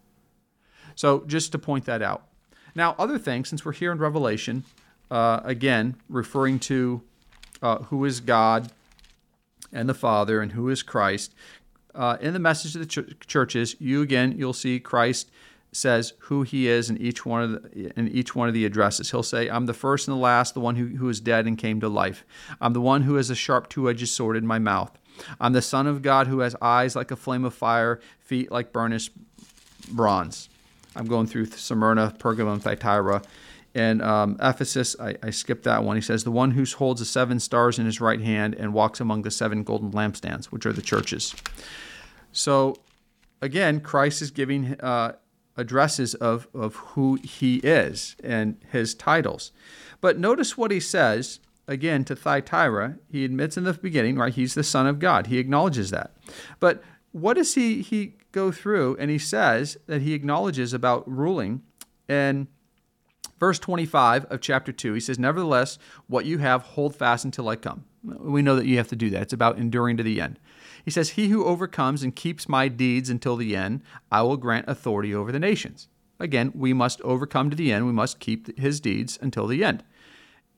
So just to point that out. Now, other things, since we're here in Revelation, again, referring to who is God and the Father and who is Christ, in the message to the churches, you'll see Christ says who he is in each one of the addresses. He'll say, I'm the first and the last, the one who is dead and came to life. I'm the one who has a sharp two-edged sword in my mouth. I'm the Son of God who has eyes like a flame of fire, feet like burnished bronze. I'm going through Smyrna, Pergamum, Thyatira. In Ephesus, I skipped that one. He says, the one who holds the 7 stars in his right hand and walks among the 7 golden lampstands, which are the churches. So, again, Christ is giving addresses of who he is and his titles. But notice what he says, again, to Thyatira. He admits in the beginning, right, he's the Son of God. He acknowledges that. But what does he go through? And he says that he acknowledges about ruling. And verse 25 of chapter 2, he says, nevertheless, what you have, hold fast until I come. We know that you have to do that. It's about enduring to the end. He says, he who overcomes and keeps my deeds until the end, I will grant authority over the nations. Again, we must overcome to the end. We must keep his deeds until the end.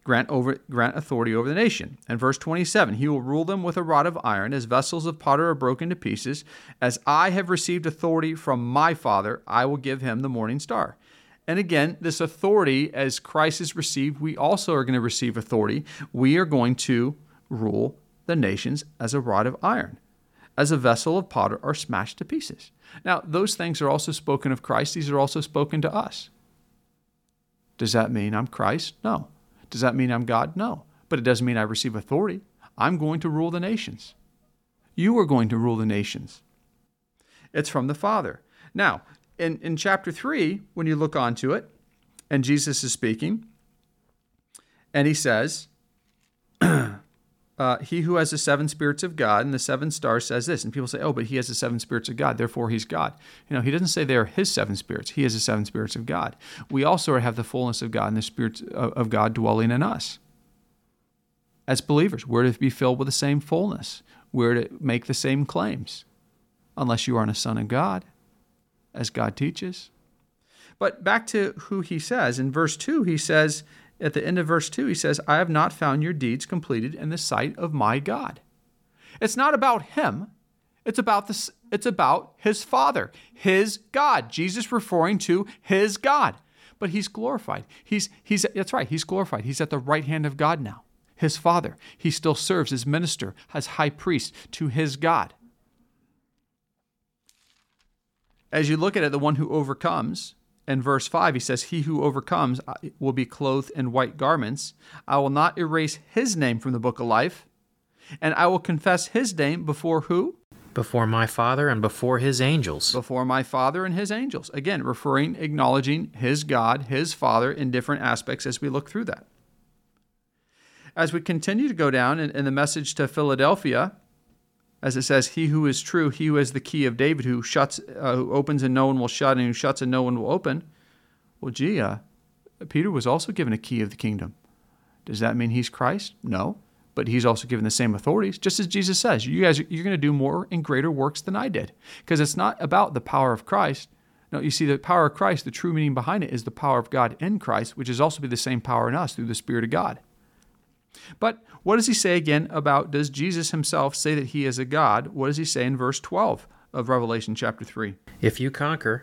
grant authority over the nation. And verse 27, he will rule them with a rod of iron, as vessels of potter are broken to pieces. As I have received authority from my Father, I will give him the morning star. And again, this authority, as Christ has received, we also are going to receive authority. We are going to rule the nations as a rod of iron, as a vessel of potter are smashed to pieces. Now, those things are also spoken of Christ. These are also spoken to us. Does that mean I'm Christ? No. Does that mean I'm God? No. But it doesn't mean I receive authority. I'm going to rule the nations. You are going to rule the nations. It's from the Father. Now, in chapter 3, when you look onto it, and Jesus is speaking, and he says, he who has the seven spirits of God and the seven stars says this. And people say, oh, but he has the seven spirits of God, therefore he's God. He doesn't say they're his seven spirits. He has the seven spirits of God. We also have the fullness of God and the Spirit of God dwelling in us. As believers, we're to be filled with the same fullness. We're to make the same claims, unless you aren't a son of God, as God teaches. But back to who he says. In verse 2, he says, at the end of verse 2, he says, I have not found your deeds completed in the sight of my God. It's not about him. It's about his Father, his God. Jesus referring to his God. But he's glorified. That's right, he's glorified. He's at the right hand of God now, his Father. He still serves as minister, as high priest to his God. As you look at it, the one who overcomes, in verse 5, he says, he who overcomes will be clothed in white garments. I will not erase his name from the book of life, and I will confess his name before who? Before my Father and before his angels. Before my Father and his angels. Again, acknowledging his God, his Father in different aspects as we look through that. As we continue to go down in the message to Philadelphia, as it says, he who is true, he who has the key of David, who opens and no one will shut, and who shuts and no one will open. Well, Peter was also given a key of the kingdom. Does that mean he's Christ? No, but he's also given the same authorities. Just as Jesus says, you're going to do more and greater works than I did. Because it's not about the power of Christ. No, you see, the power of Christ, the true meaning behind it is the power of God in Christ, which is also be the same power in us through the Spirit of God. But what does he say again about, does Jesus himself say that he is a God? What does he say in verse 12 of Revelation chapter 3? If you conquer,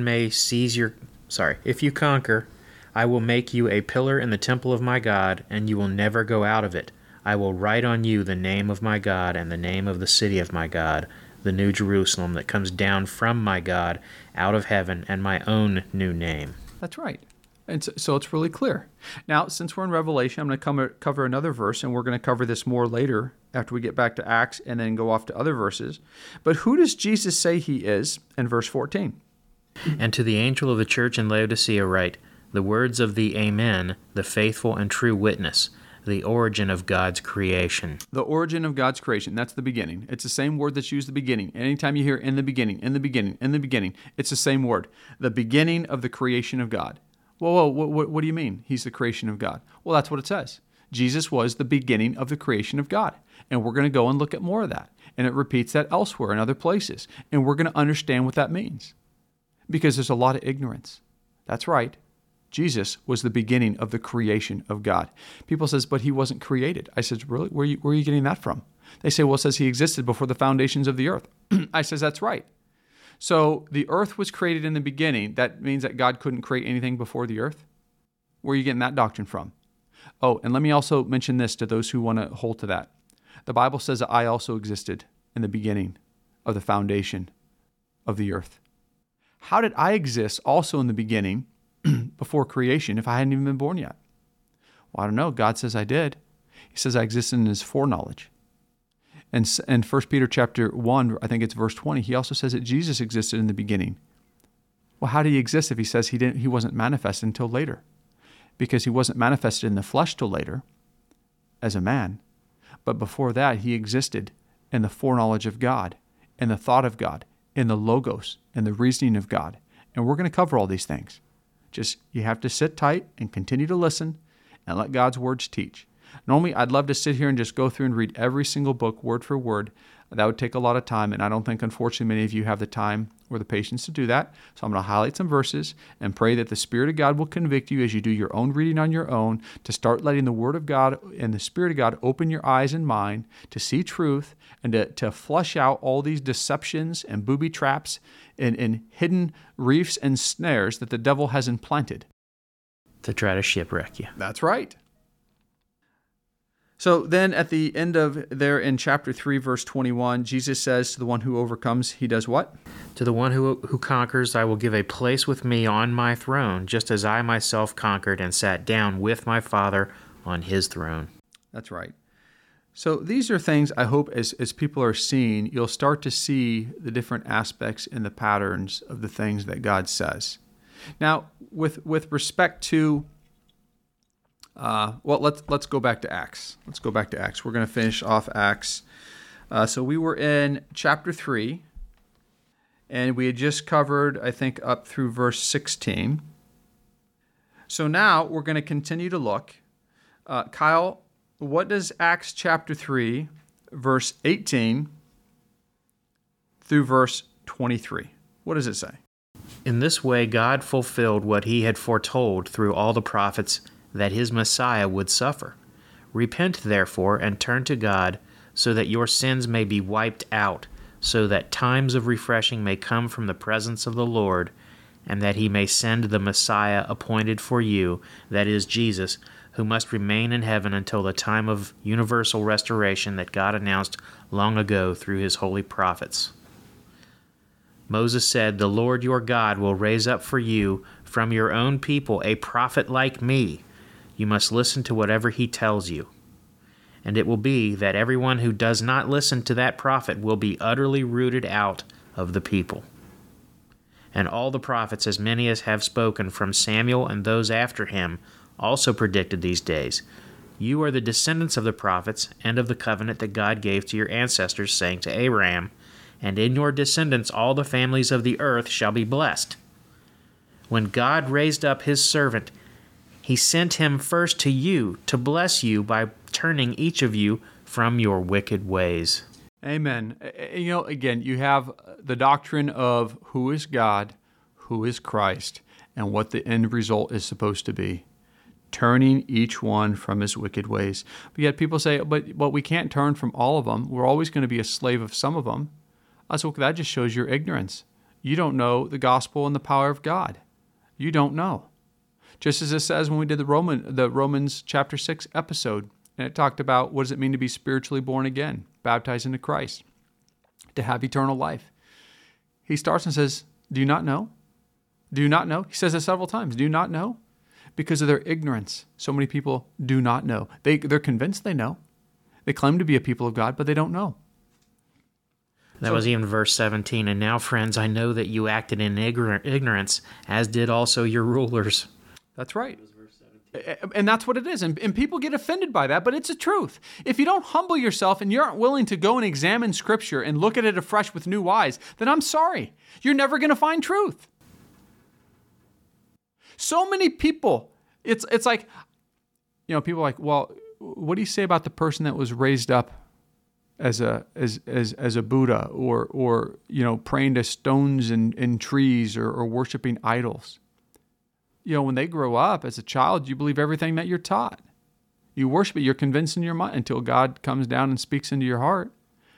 I will make you a pillar in the temple of my God, and you will never go out of it. I will write on you the name of my God and the name of the city of my God, the new Jerusalem that comes down from my God out of heaven, and my own new name. That's right. And so it's really clear. Now, since we're in Revelation, I'm going to cover another verse, and we're going to cover this more later after we get back to Acts and then go off to other verses. But who does Jesus say he is in verse 14? And to the angel of the church in Laodicea write, the words of the Amen, the faithful and true witness, the origin of God's creation. The origin of God's creation, that's the beginning. It's the same word that's used at the beginning. Anytime you hear in the beginning, it's the same word. The beginning of the creation of God. Whoa, what do you mean? He's the creation of God. Well, that's what it says. Jesus was the beginning of the creation of God. And we're going to go and look at more of that. And it repeats that elsewhere in other places. And we're going to understand what that means. Because there's a lot of ignorance. That's right. Jesus was the beginning of the creation of God. People says, but he wasn't created. I said, really? Where are you getting that from? They say, well, it says he existed before the foundations of the earth. I says, that's right. So the earth was created in the beginning. That means that God couldn't create anything before the earth? Where are you getting that doctrine from? Oh, and let me also mention this to those who want to hold to that. The Bible says that I also existed in the beginning of the foundation of the earth. How did I exist also in the beginning before creation if I hadn't even been born yet? Well, I don't know. God says I did. He says I existed in his foreknowledge. And in 1 Peter chapter 1, I think it's verse 20, he also says that Jesus existed in the beginning. Well, how did he exist if he says he wasn't manifested until later? Because he wasn't manifested in the flesh till later as a man. But before that, he existed in the foreknowledge of God, in the thought of God, in the logos, in the reasoning of God. And we're going to cover all these things. Just, you have to sit tight and continue to listen and let God's words teach. Normally, I'd love to sit here and just go through and read every single book word for word. That would take a lot of time, and I don't think, unfortunately, many of you have the time or the patience to do that. So I'm going to highlight some verses and pray that the Spirit of God will convict you as you do your own reading on your own, to start letting the Word of God and the Spirit of God open your eyes and mind to see truth and to flush out all these deceptions and booby traps and hidden reefs and snares that the devil has implanted. To try to shipwreck you. That's right. So then at the end of there in chapter 3, verse 21, Jesus says to the one who overcomes, he does what? To the one who conquers, I will give a place with me on my throne, just as I myself conquered and sat down with my Father on his throne. That's right. So these are things I hope as people are seeing, you'll start to see the different aspects and the patterns of the things that God says. Now, with respect to let's go back to Acts. Let's go back to Acts. We're going to finish off Acts. So we were in chapter 3, and we had just covered, I think, up through verse 16. So now we're going to continue to look. Kyle, what does Acts chapter 3, verse 18 through verse 23, what does it say? In this way, God fulfilled what he had foretold through all the prophets, that his Messiah would suffer. Repent, therefore, and turn to God, so that your sins may be wiped out, so that times of refreshing may come from the presence of the Lord, and that he may send the Messiah appointed for you, that is, Jesus, who must remain in heaven until the time of universal restoration that God announced long ago through his holy prophets. Moses said, "The Lord your God will raise up for you from your own people a prophet like me. You must listen to whatever he tells you. And it will be that everyone who does not listen to that prophet will be utterly rooted out of the people." And all the prophets, as many as have spoken from Samuel and those after him, also predicted these days. You are the descendants of the prophets and of the covenant that God gave to your ancestors, saying to Abraham, "And in your descendants all the families of the earth shall be blessed." When God raised up his servant, he sent him first to you to bless you by turning each of you from your wicked ways. Amen. Again, you have the doctrine of who is God, who is Christ, and what the end result is supposed to be. Turning each one from his wicked ways. But yet people say, but we can't turn from all of them. We're always going to be a slave of some of them. So that just shows your ignorance. You don't know the gospel and the power of God. You don't know. Just as it says when we did the Romans chapter 6 episode, and it talked about what does it mean to be spiritually born again, baptized into Christ, to have eternal life. He starts and says, do you not know? Do you not know? He says it several times. Do you not know? Because of their ignorance, so many people do not know. They're convinced they know. They claim to be a people of God, but they don't know. That was even verse 17. And now, friends, I know that you acted in ignorance, as did also your rulers. That's right. And that's what it is. And people get offended by that, but it's the truth. If you don't humble yourself and you aren't willing to go and examine Scripture and look at it afresh with new eyes, then I'm sorry. You're never going to find truth. So many people, it's like, people are like, well, what do you say about the person that was raised up as a Buddha or praying to stones and trees or worshiping idols? When they grow up as a child, you believe everything that you're taught. You worship it. You're convinced in your mind until God comes down and speaks into your heart.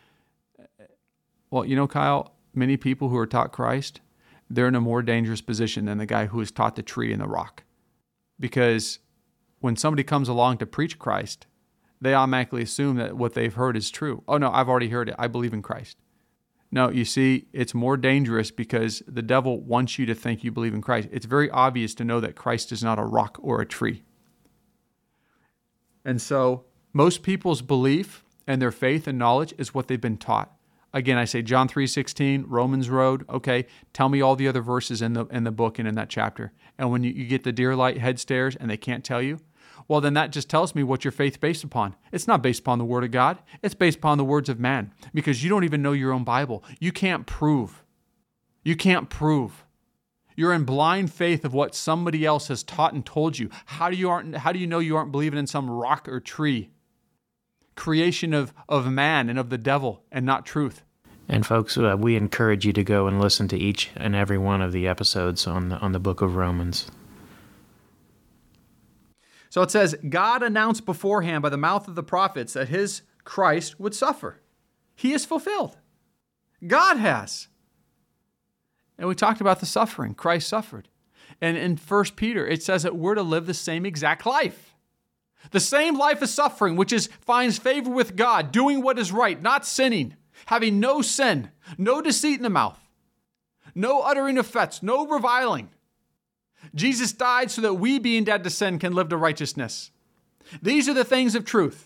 Well, Kyle, many people who are taught Christ, they're in a more dangerous position than the guy who is taught the tree and the rock. Because when somebody comes along to preach Christ, they automatically assume that what they've heard is true. Oh, no, I've already heard it. I believe in Christ. No, you see, it's more dangerous because the devil wants you to think you believe in Christ. It's very obvious to know that Christ is not a rock or a tree. And so most people's belief and their faith and knowledge is what they've been taught. Again, I say John 3:16, Romans Road. Okay, tell me all the other verses in the book and in that chapter. And when you get the deer light head stares and they can't tell you, well, then that just tells me what your faith based upon. It's not based upon the Word of God. It's based upon the words of man because you don't even know your own Bible. You can't prove. You can't prove. You're in blind faith of what somebody else has taught and told you. How do you know you aren't believing in some rock or tree? creation of man and of the devil and not truth. And folks, we encourage you to go and listen to each and every one of the episodes on the book of Romans. So it says, God announced beforehand by the mouth of the prophets that his Christ would suffer. He is fulfilled. God has. And we talked about the suffering. Christ suffered. And in 1 Peter, it says that we're to live the same exact life. The same life of suffering, which finds favor with God, doing what is right, not sinning, having no sin, no deceit in the mouth, no uttering of threats, no reviling. Jesus died so that we, being dead to sin, can live to righteousness. These are the things of truth.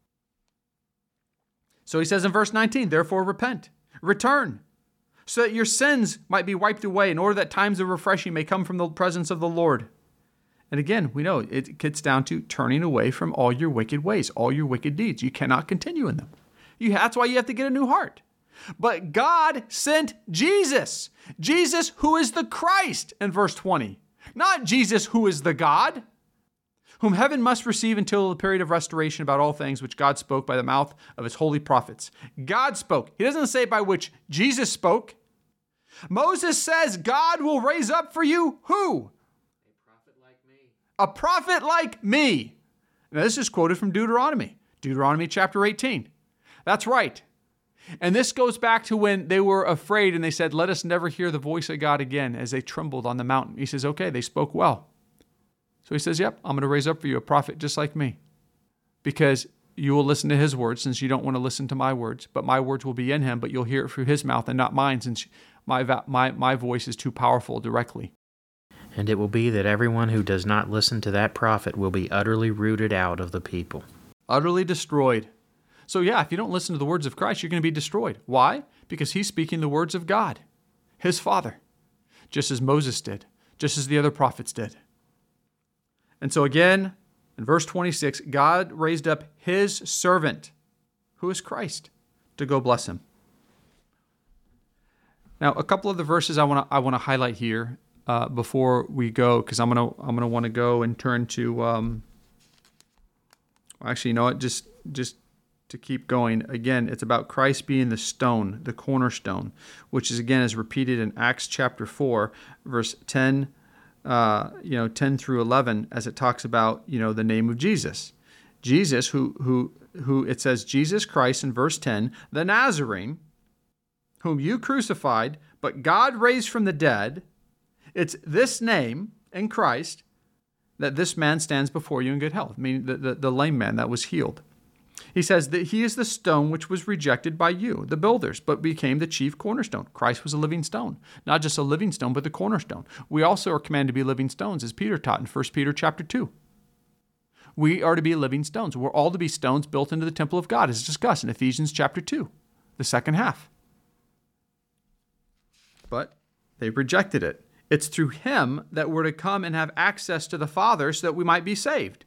So he says in verse 19, therefore repent, return, so that your sins might be wiped away, in order that times of refreshing may come from the presence of the Lord. And again, we know it gets down to turning away from all your wicked ways, all your wicked deeds. You cannot continue in them. That's why you have to get a new heart. But God sent Jesus. Jesus, who is the Christ, in verse 20. Not Jesus, who is the God, whom heaven must receive until the period of restoration about all things which God spoke by the mouth of his holy prophets. God spoke. He doesn't say by which Jesus spoke. Moses says God will raise up for you who? A prophet like me. A prophet like me. Now this is quoted from Deuteronomy. Deuteronomy chapter 18. That's right. And this goes back to when they were afraid and they said, let us never hear the voice of God again, as they trembled on the mountain. He says, okay, they spoke well. So he says, yep, I'm going to raise up for you a prophet just like me, because you will listen to his words, since you don't want to listen to my words, but my words will be in him, but you'll hear it through his mouth and not mine, since my voice is too powerful directly. And it will be that everyone who does not listen to that prophet will be utterly rooted out of the people. Utterly destroyed. So yeah, if you don't listen to the words of Christ, you're going to be destroyed. Why? Because he's speaking the words of God, his Father, just as Moses did, just as the other prophets did. And so again, in verse 26, God raised up his servant, who is Christ, to go bless him. Now, a couple of the verses I want to highlight here before we go, because I'm gonna want to go and turn to. Actually, you know what? Just to keep going, again, it's about Christ being the stone, the cornerstone, which is again is repeated in Acts chapter 4, verse 10, 10 through 11, as it talks about, the name of Jesus. Jesus, who it says, Jesus Christ in verse 10, the Nazarene, whom you crucified, but God raised from the dead. It's this name in Christ that this man stands before you in good health, meaning the lame man that was healed. He says that he is the stone which was rejected by you, the builders, but became the chief cornerstone. Christ was a living stone, not just a living stone, but the cornerstone. We also are commanded to be living stones, as Peter taught in 1 Peter chapter 2. We are to be living stones. We're all to be stones built into the temple of God, as discussed in Ephesians chapter 2, the second half. But they rejected it. It's through him that we're to come and have access to the Father so that we might be saved.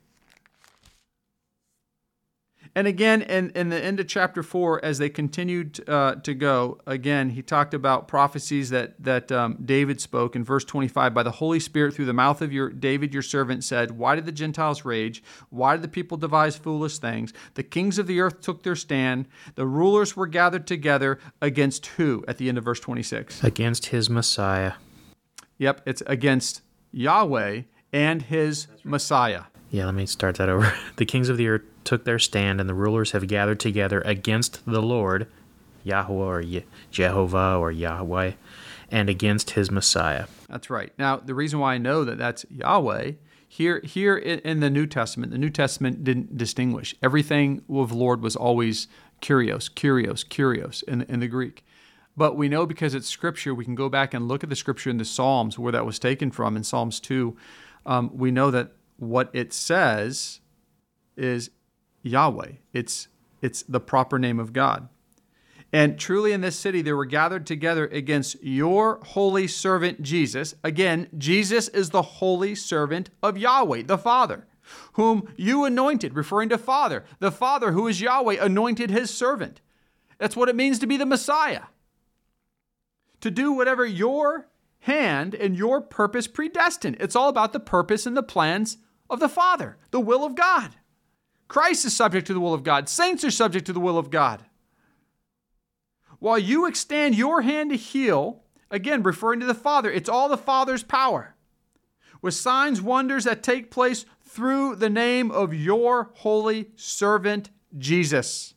And again, in the end of chapter 4, as they continued to go, again, he talked about prophecies that David spoke in verse 25. By the Holy Spirit, through the mouth of David, your servant, said, why did the Gentiles rage? Why did the people devise foolish things? The kings of the earth took their stand. The rulers were gathered together against who at the end of verse 26? Against his Messiah. Yep, it's against Yahweh and his Messiah. Yeah, let me start that over. The kings of the earth took their stand, and the rulers have gathered together against the Lord, Yahweh or Jehovah or Yahweh, and against his Messiah. That's right. Now, the reason why I know that that's Yahweh, here in the New Testament didn't distinguish. Everything of Lord was always Kyrios in the Greek. But we know because it's Scripture, we can go back and look at the Scripture in the Psalms, where that was taken from, in Psalms 2. We know that what it says is Yahweh. It's the proper name of God. And truly in this city they were gathered together against your holy servant Jesus. Again, Jesus is the holy servant of Yahweh, the Father, whom you anointed, referring to Father. The Father, who is Yahweh, anointed his servant. That's what it means to be the Messiah. To do whatever your hand and your purpose predestined. It's all about the purpose and the plans of the Father, the will of God. Christ is subject to the will of God. Saints are subject to the will of God. While you extend your hand to heal, again, referring to the Father, it's all the Father's power, with signs, wonders that take place through the name of your holy servant, Jesus.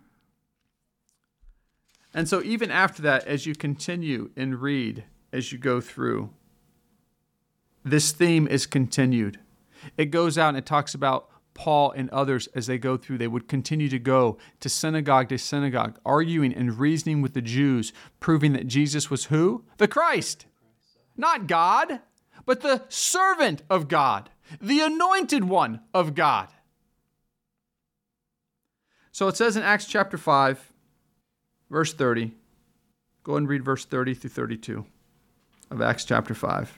And so even after that, as you continue and read, as you go through, this theme is continued. It goes out and it talks about Paul and others as they go through. They would continue to go to synagogue, arguing and reasoning with the Jews, proving that Jesus was who? The Christ. Not God, but the servant of God, the anointed one of God. So it says in Acts chapter 5, verse 30. Go ahead and read verse 30 through 32 of Acts chapter 5.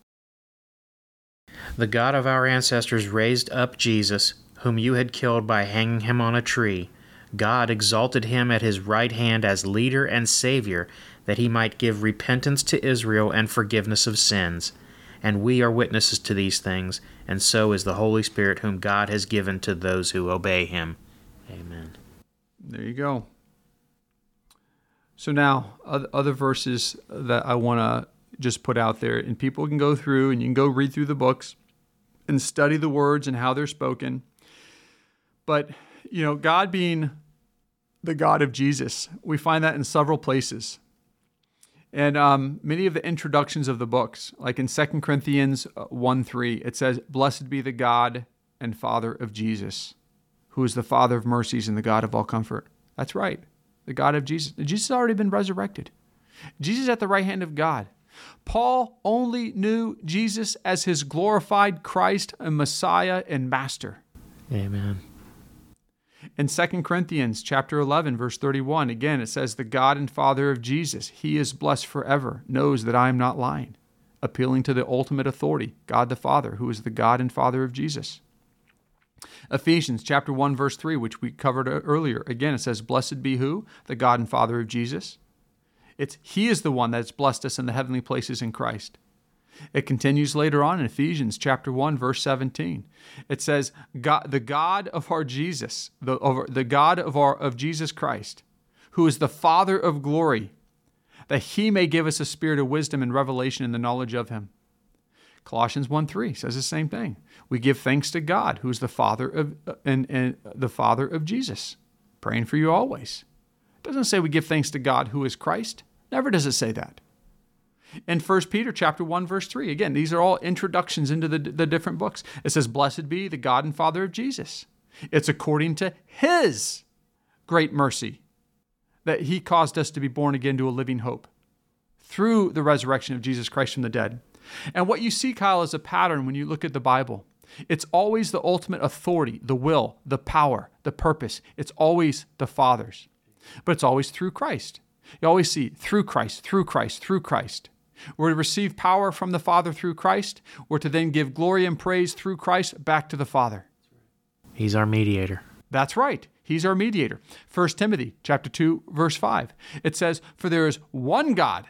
The God of our ancestors raised up Jesus, whom you had killed by hanging him on a tree. God exalted him at his right hand as leader and Savior, that he might give repentance to Israel and forgiveness of sins. And we are witnesses to these things, and so is the Holy Spirit, whom God has given to those who obey him. Amen. There you go. So now, other verses that I want to just put out there, and people can go through, and you can go read through the books and study the words and how they're spoken. But, God being the God of Jesus, we find that in several places. And many of the introductions of the books, like in 2 Corinthians 1:3, it says, "Blessed be the God and Father of Jesus, who is the Father of mercies and the God of all comfort." That's right, the God of Jesus. Jesus has already been resurrected. Jesus is at the right hand of God. Paul only knew Jesus as his glorified Christ and Messiah and Master. Amen. In 2 Corinthians chapter 11, verse 31, again, it says, "The God and Father of Jesus, he is blessed forever, knows that I am not lying," appealing to the ultimate authority, God the Father, who is the God and Father of Jesus. Ephesians chapter 1, verse 3, which we covered earlier, again, it says, "Blessed be who? The God and Father of Jesus." He is the one that's blessed us in the heavenly places in Christ. It continues later on in Ephesians chapter 1, verse 17. It says, God, the God of our Jesus, the God of Jesus Christ, who is the Father of glory, that he may give us a spirit of wisdom and revelation in the knowledge of him. Colossians 1:3 says the same thing. We give thanks to God, who is the Father of and the Father of Jesus, praying for you always. It doesn't say we give thanks to God, who is Christ. Never does it say that. In 1 Peter chapter 1, verse 3, again, these are all introductions into the different books. It says, "Blessed be the God and Father of Jesus." It's according to his great mercy that he caused us to be born again to a living hope through the resurrection of Jesus Christ from the dead. And what you see, Kyle, is a pattern when you look at the Bible. It's always the ultimate authority, the will, the power, the purpose. It's always the Father's. But it's always through Christ. You always see through Christ, through Christ, through Christ. We're to receive power from the Father through Christ. We're to then give glory and praise through Christ back to the Father. He's our mediator. That's right. He's our mediator. 1 Timothy chapter 2, verse 5. It says, "For there is one God,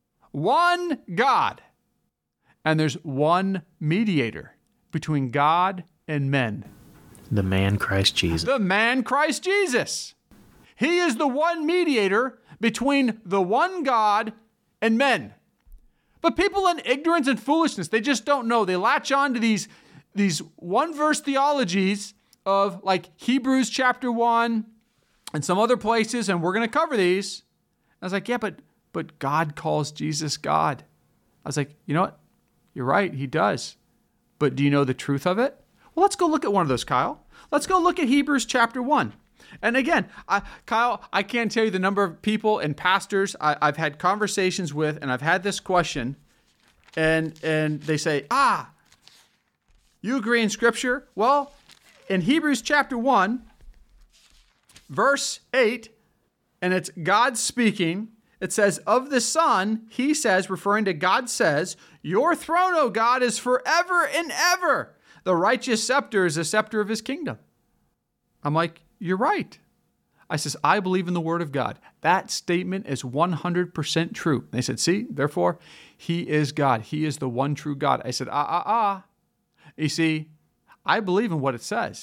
and there's one mediator between God and men." The man Christ Jesus. The man Christ Jesus. He is the one mediator between the one God and men. But people in ignorance and foolishness, they just don't know. They latch on to these one-verse theologies of like Hebrews chapter 1 and some other places, and we're going to cover these. I was like, yeah, but God calls Jesus God. I was like, you know what? You're right, he does. But do you know the truth of it? Well, let's go look at one of those, Kyle. Let's go look at Hebrews chapter 1. And again, Kyle, I can't tell you the number of people and pastors I've had conversations with, and I've had this question, and they say, you agree in Scripture? Well, in Hebrews chapter 1, verse 8, and it's God speaking, it says, "Of the Son," he says, referring to God says, "Your throne, O God, is forever and ever. The righteous scepter is the scepter of his kingdom." I'm like, you're right. I says, I believe in the word of God. That statement is 100% true. They said, see, therefore, he is God. He is the one true God. I said, You see, I believe in what it says,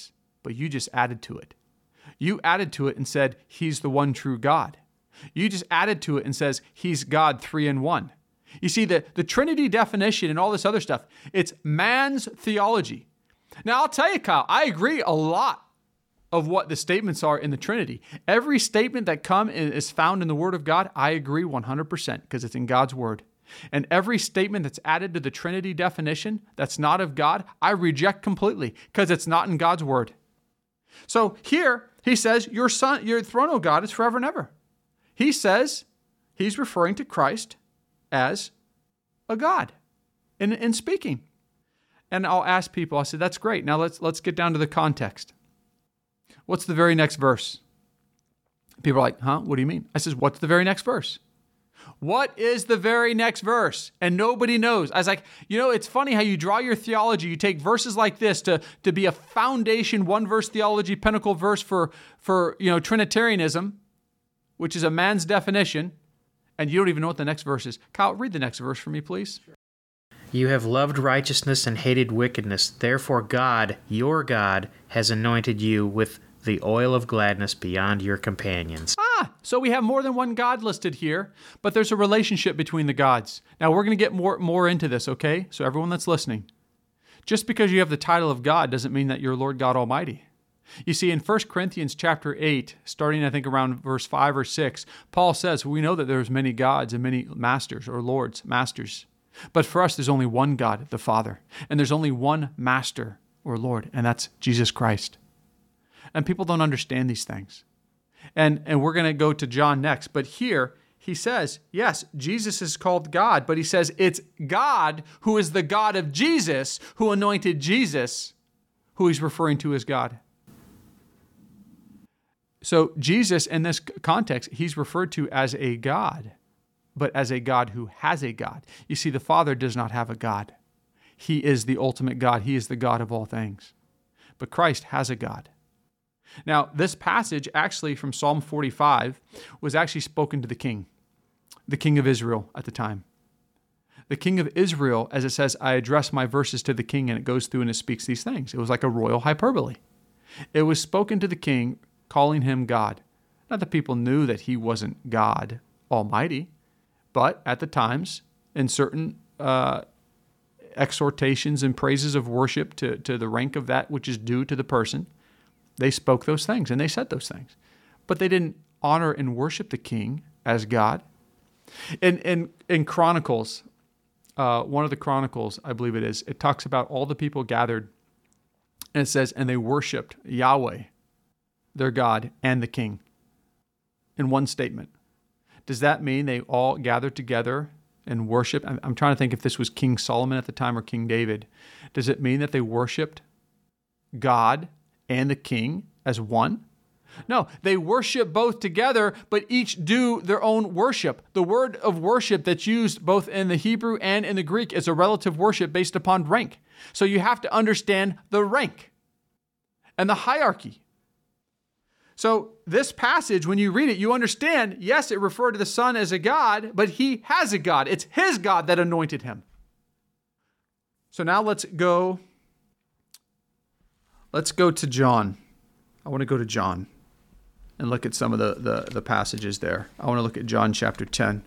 but you just added to it. You added to it and said, he's the one true God. You just added to it and says, he's God 3 in 1. You see, the Trinity definition and all this other stuff, it's man's theology. Now, I'll tell you, Kyle, I agree a lot of what the statements are in the Trinity. Every statement that is found in the Word of God, I agree 100% because it's in God's Word. And every statement that's added to the Trinity definition that's not of God, I reject completely because it's not in God's Word. So here, he says, your throne, O God, is forever and ever. He says, he's referring to Christ as a God in speaking. And I'll ask people, I said, that's great. Now let's get down to the context. What's the very next verse? People are like, huh? What do you mean? I says, what's the very next verse? What is the very next verse? And nobody knows. I was like, it's funny how you draw your theology. You take verses like this to be a foundation, one verse theology, pinnacle verse for Trinitarianism, which is a man's definition, and you don't even know what the next verse is. Kyle, read the next verse for me, please. You have loved righteousness and hated wickedness. Therefore God, your God, has anointed you with the oil of gladness beyond your companions. So we have more than one God listed here, but there's a relationship between the gods. Now we're going to get more into this, okay? So everyone that's listening, just because you have the title of God doesn't mean that you're Lord God Almighty. You see, in 1 Corinthians chapter 8, starting I think around verse 5 or 6, Paul says, we know that there's many gods and many masters or lords, masters. But for us, there's only one God, the Father. And there's only one master or Lord, and that's Jesus Christ. And people don't understand these things. And we're going to go to John next. But here, he says, yes, Jesus is called God, but he says it's God who is the God of Jesus, who anointed Jesus, who he's referring to as God. So Jesus, in this context, he's referred to as a God, but as a God who has a God. You see, the Father does not have a God. He is the ultimate God. He is the God of all things. But Christ has a God. Now, this passage actually from Psalm 45 was actually spoken to the king of Israel at the time. The king of Israel, as it says, I address my verses to the king, and it goes through and it speaks these things. It was like a royal hyperbole. It was spoken to the king, calling him God. Not that people knew that he wasn't God Almighty, but at the times, in certain exhortations and praises of worship to the rank of that which is due to the person, they spoke those things and they said those things. But they didn't honor and worship the king as God. In Chronicles, one of the Chronicles, I believe it talks about all the people gathered, and it says, and they worshiped Yahweh, their God, and the king in one statement. Does that mean they all gathered together and worshiped? I'm trying to think if this was King Solomon at the time or King David. Does it mean that they worshiped God and the king as one? No, they worship both together, but each do their own worship. The word of worship that's used both in the Hebrew and in the Greek is a relative worship based upon rank. So you have to understand the rank and the hierarchy. So this passage, when you read it, you understand, yes, it referred to the Son as a God, but he has a God. It's his God that anointed him. So now let's go to John. I want to go to John and look at some of the passages there. I want to look at John chapter 10.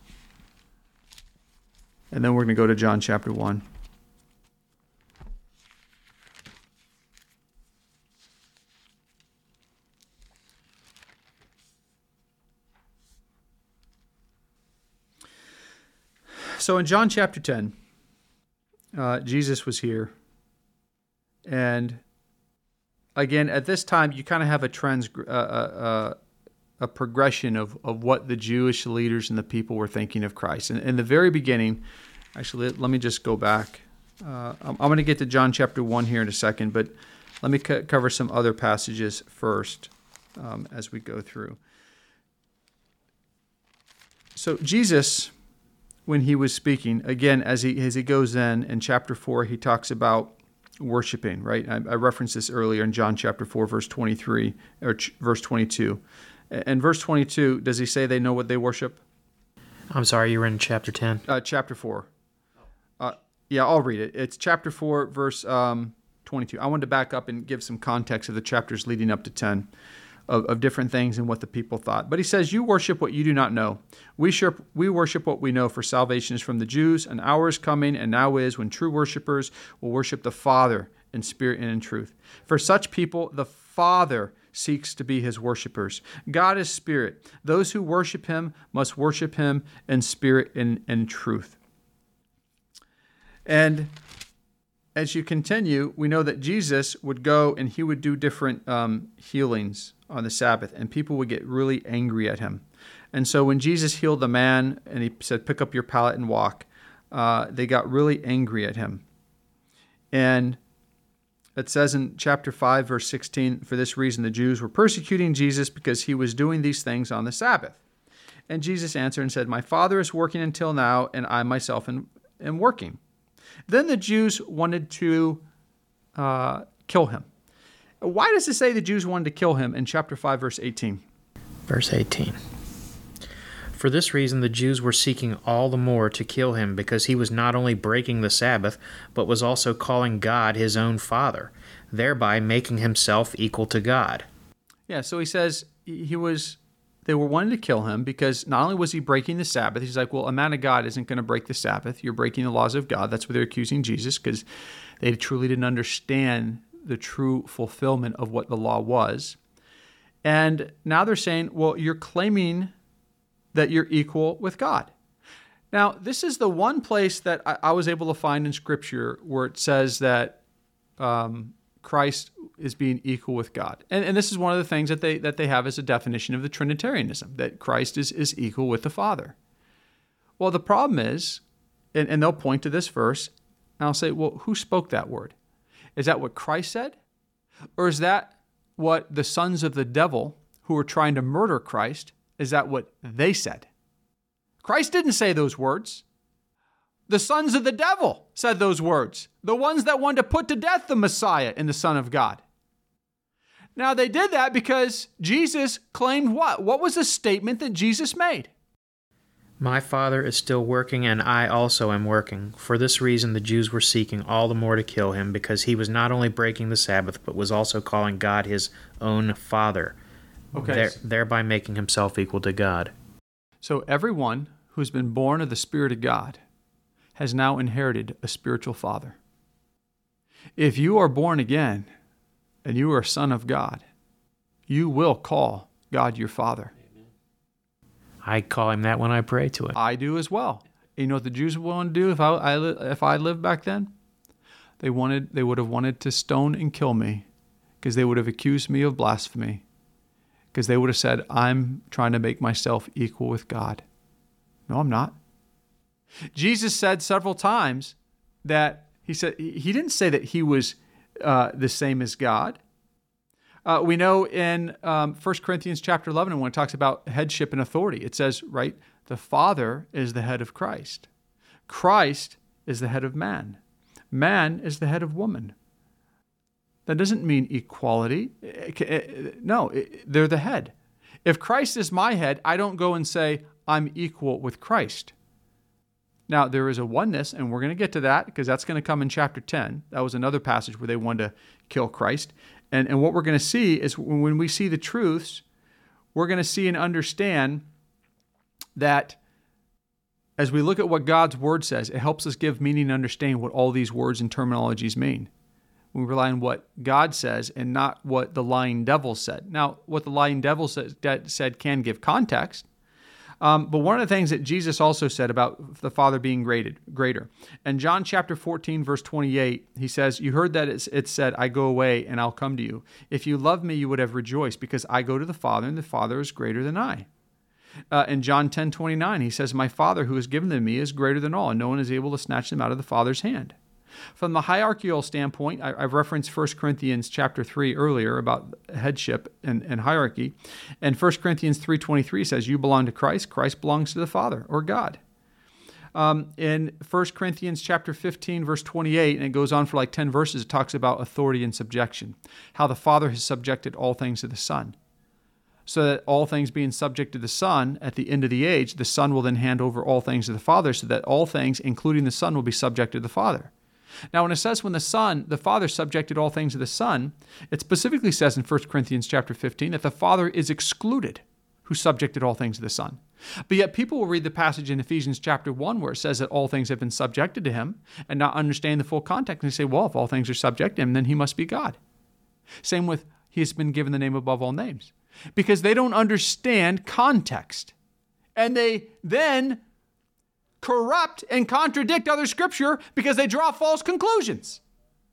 And then we're going to go to John chapter 1. So in John chapter 10, Jesus was here. And again, at this time, you kind of have a progression of what the Jewish leaders and the people were thinking of Christ. And in the very beginning, actually, let me just go back. I'm going to get to John chapter 1 here in a second, but let me cover some other passages first as we go through. So Jesus, when he was speaking, again, as he goes in chapter 4, he talks about worshiping, right? I referenced this earlier in John chapter 4, verse 23, or verse 22. In verse 22, does he say they know what they worship? I'm sorry, you were in chapter 10? Chapter 4. Yeah, I'll read it. It's chapter 4, verse 22. I wanted to back up and give some context of the chapters leading up to 10 of different things and what the people thought. But he says, you worship what you do not know. We worship what we know, for salvation is from the Jews. An hour is coming, and now is, when true worshipers will worship the Father in spirit and in truth. For such people, the Father seeks to be his worshipers. God is spirit. Those who worship him must worship him in spirit and in truth. And as you continue, we know that Jesus would go and he would do different healings on the Sabbath, and people would get really angry at him. And so when Jesus healed the man and he said, pick up your pallet and walk, they got really angry at him. And it says in chapter 5, verse 16, for this reason the Jews were persecuting Jesus because he was doing these things on the Sabbath. And Jesus answered and said, my Father is working until now, and I myself am working. Then the Jews wanted to kill him. Why does it say the Jews wanted to kill him in chapter 5, verse 18? Verse 18. For this reason the Jews were seeking all the more to kill him, because he was not only breaking the Sabbath, but was also calling God his own Father, thereby making himself equal to God. Yeah, so he says they were wanting to kill him because not only was he breaking the Sabbath, he's like, well, a man of God isn't going to break the Sabbath. You're breaking the laws of God. That's what they're accusing Jesus, because they truly didn't understand the true fulfillment of what the law was. And now they're saying, well, you're claiming that you're equal with God. Now, this is the one place that I was able to find in Scripture where it says that Christ is being equal with God. And this is one of the things that they have as a definition of the Trinitarianism, that Christ is equal with the Father. Well, the problem is, and they'll point to this verse, and I'll say, well, who spoke that word? Is that what Christ said? Or is that what the sons of the devil who were trying to murder Christ, is that what they said? Christ didn't say those words. The sons of the devil said those words. The ones that wanted to put to death the Messiah and the Son of God. Now, they did that because Jesus claimed what? What was the statement that Jesus made? My Father is still working, and I also am working. For this reason the Jews were seeking all the more to kill him, because he was not only breaking the Sabbath, but was also calling God his own Father, thereby making himself equal to God. So everyone who's been born of the Spirit of God has now inherited a spiritual father. If you are born again and you are a son of God, you will call God your Father. I call him that when I pray to him. I do as well. You know what the Jews would want to do if I lived back then? They would have wanted to stone and kill me, because they would have accused me of blasphemy, because they would have said, I'm trying to make myself equal with God. No, I'm not. Jesus said several times that he didn't say that he was the same as God. We know in 1 Corinthians chapter 11, when it talks about headship and authority, it says, right, the Father is the head of Christ. Christ is the head of man. Man is the head of woman. That doesn't mean equality. No, they're the head. If Christ is my head, I don't go and say, I'm equal with Christ. Now, there is a oneness, and we're going to get to that because that's going to come in chapter 10. That was another passage where they wanted to kill Christ. And what we're going to see is when we see the truths, we're going to see and understand that as we look at what God's Word says, it helps us give meaning and understand what all these words and terminologies mean. We rely on what God says and not what the lying devil said. Now, what the lying devil said can give context. But one of the things that Jesus also said about the Father being greater. In John chapter 14, verse 28, he says, you heard that it said, I go away and I'll come to you. If you loved me, you would have rejoiced, because I go to the Father, and the Father is greater than I. In John 10:29, he says, my Father who has given them me is greater than all, and no one is able to snatch them out of the Father's hand. From the hierarchical standpoint, I've referenced 1 Corinthians chapter 3 earlier about headship and hierarchy. And 1 Corinthians 3:23 says, you belong to Christ, Christ belongs to the Father or God. In 1 Corinthians chapter 15, verse 28, and it goes on for like 10 verses, it talks about authority and subjection, how the Father has subjected all things to the Son. So that all things being subject to the Son, at the end of the age, the Son will then hand over all things to the Father, so that all things, including the Son, will be subject to the Father. Now, when it says when the Father subjected all things to the Son, it specifically says in 1 Corinthians chapter 15 that the Father is excluded who subjected all things to the Son. But yet people will read the passage in Ephesians chapter 1 where it says that all things have been subjected to him and not understand the full context. And they say, well, if all things are subject to him, then he must be God. Same with he has been given the name above all names. Because they don't understand context. And they then corrupt and contradict other scripture because they draw false conclusions.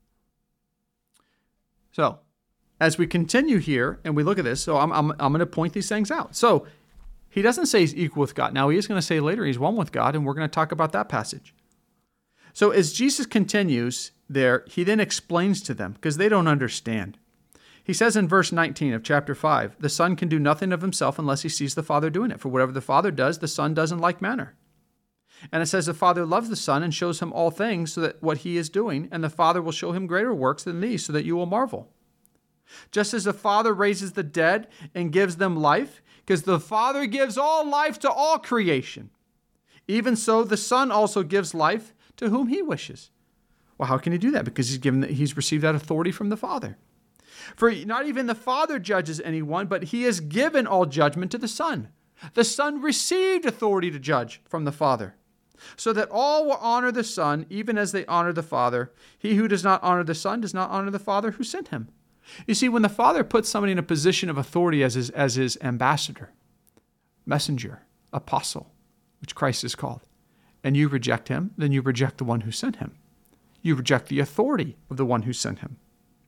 So, as we continue here and we look at this, so I'm going to point these things out. So, he doesn't say he's equal with God. Now, he is going to say later he's one with God, and we're going to talk about that passage. So, as Jesus continues there, he then explains to them because they don't understand. He says in verse 19 of chapter 5, the Son can do nothing of himself unless he sees the Father doing it. For whatever the Father does, the Son does in like manner. And it says the Father loves the Son and shows him all things so that what he is doing, and the Father will show him greater works than these so that you will marvel. Just as the Father raises the dead and gives them life, because the Father gives all life to all creation, even so the Son also gives life to whom he wishes. Well, how can he do that? Because he's received that authority from the Father. For not even the Father judges anyone, but he has given all judgment to the Son. The Son received authority to judge from the Father, so that all will honor the Son, even as they honor the Father. He who does not honor the Son does not honor the Father who sent him. You see, when the Father puts somebody in a position of authority as his ambassador, messenger, apostle, which Christ is called, and you reject him, then you reject the one who sent him. You reject the authority of the one who sent him.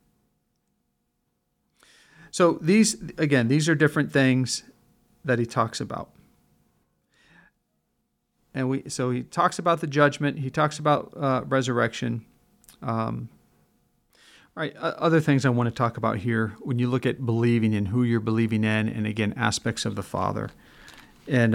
So these are different things that he talks about. And so he talks about the judgment. He talks about resurrection. All right, other things I want to talk about here when you look at believing and who you're believing in, and again, aspects of the Father. And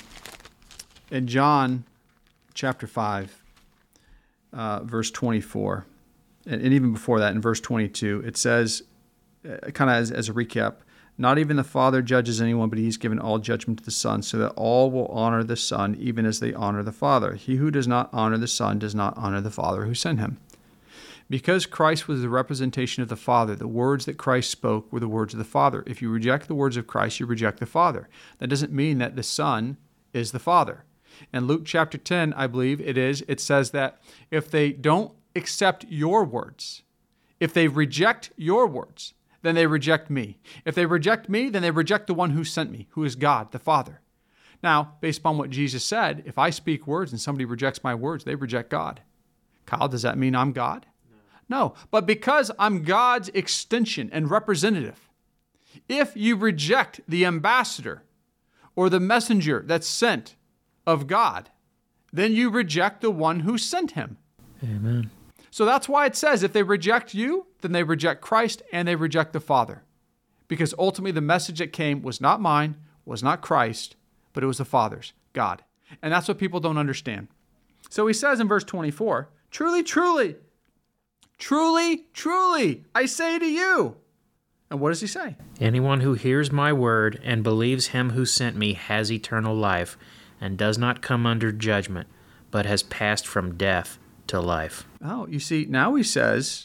in John chapter 5, verse 24, and even before that in verse 22, it says, kind of as a recap, not even the Father judges anyone, but he's given all judgment to the Son, so that all will honor the Son, even as they honor the Father. He who does not honor the Son does not honor the Father who sent him. Because Christ was the representation of the Father, the words that Christ spoke were the words of the Father. If you reject the words of Christ, you reject the Father. That doesn't mean that the Son is the Father. In Luke chapter 10, I believe it says that if they don't accept your words, if they reject your words, then they reject me. If they reject me, then they reject the one who sent me, who is God, the Father. Now, based upon what Jesus said, if I speak words and somebody rejects my words, they reject God. Kyle, does that mean I'm God? No, but because I'm God's extension and representative, if you reject the ambassador or the messenger that's sent of God, then you reject the one who sent him. Amen. So that's why it says if they reject you, then they reject Christ and they reject the Father. Because ultimately the message that came was not mine, was not Christ, but it was the Father's, God. And that's what people don't understand. So he says in verse 24, truly, truly, truly, truly, I say to you. And what does he say? Anyone who hears my word and believes him who sent me has eternal life and does not come under judgment, but has passed from death to life. Oh, you see, now he says,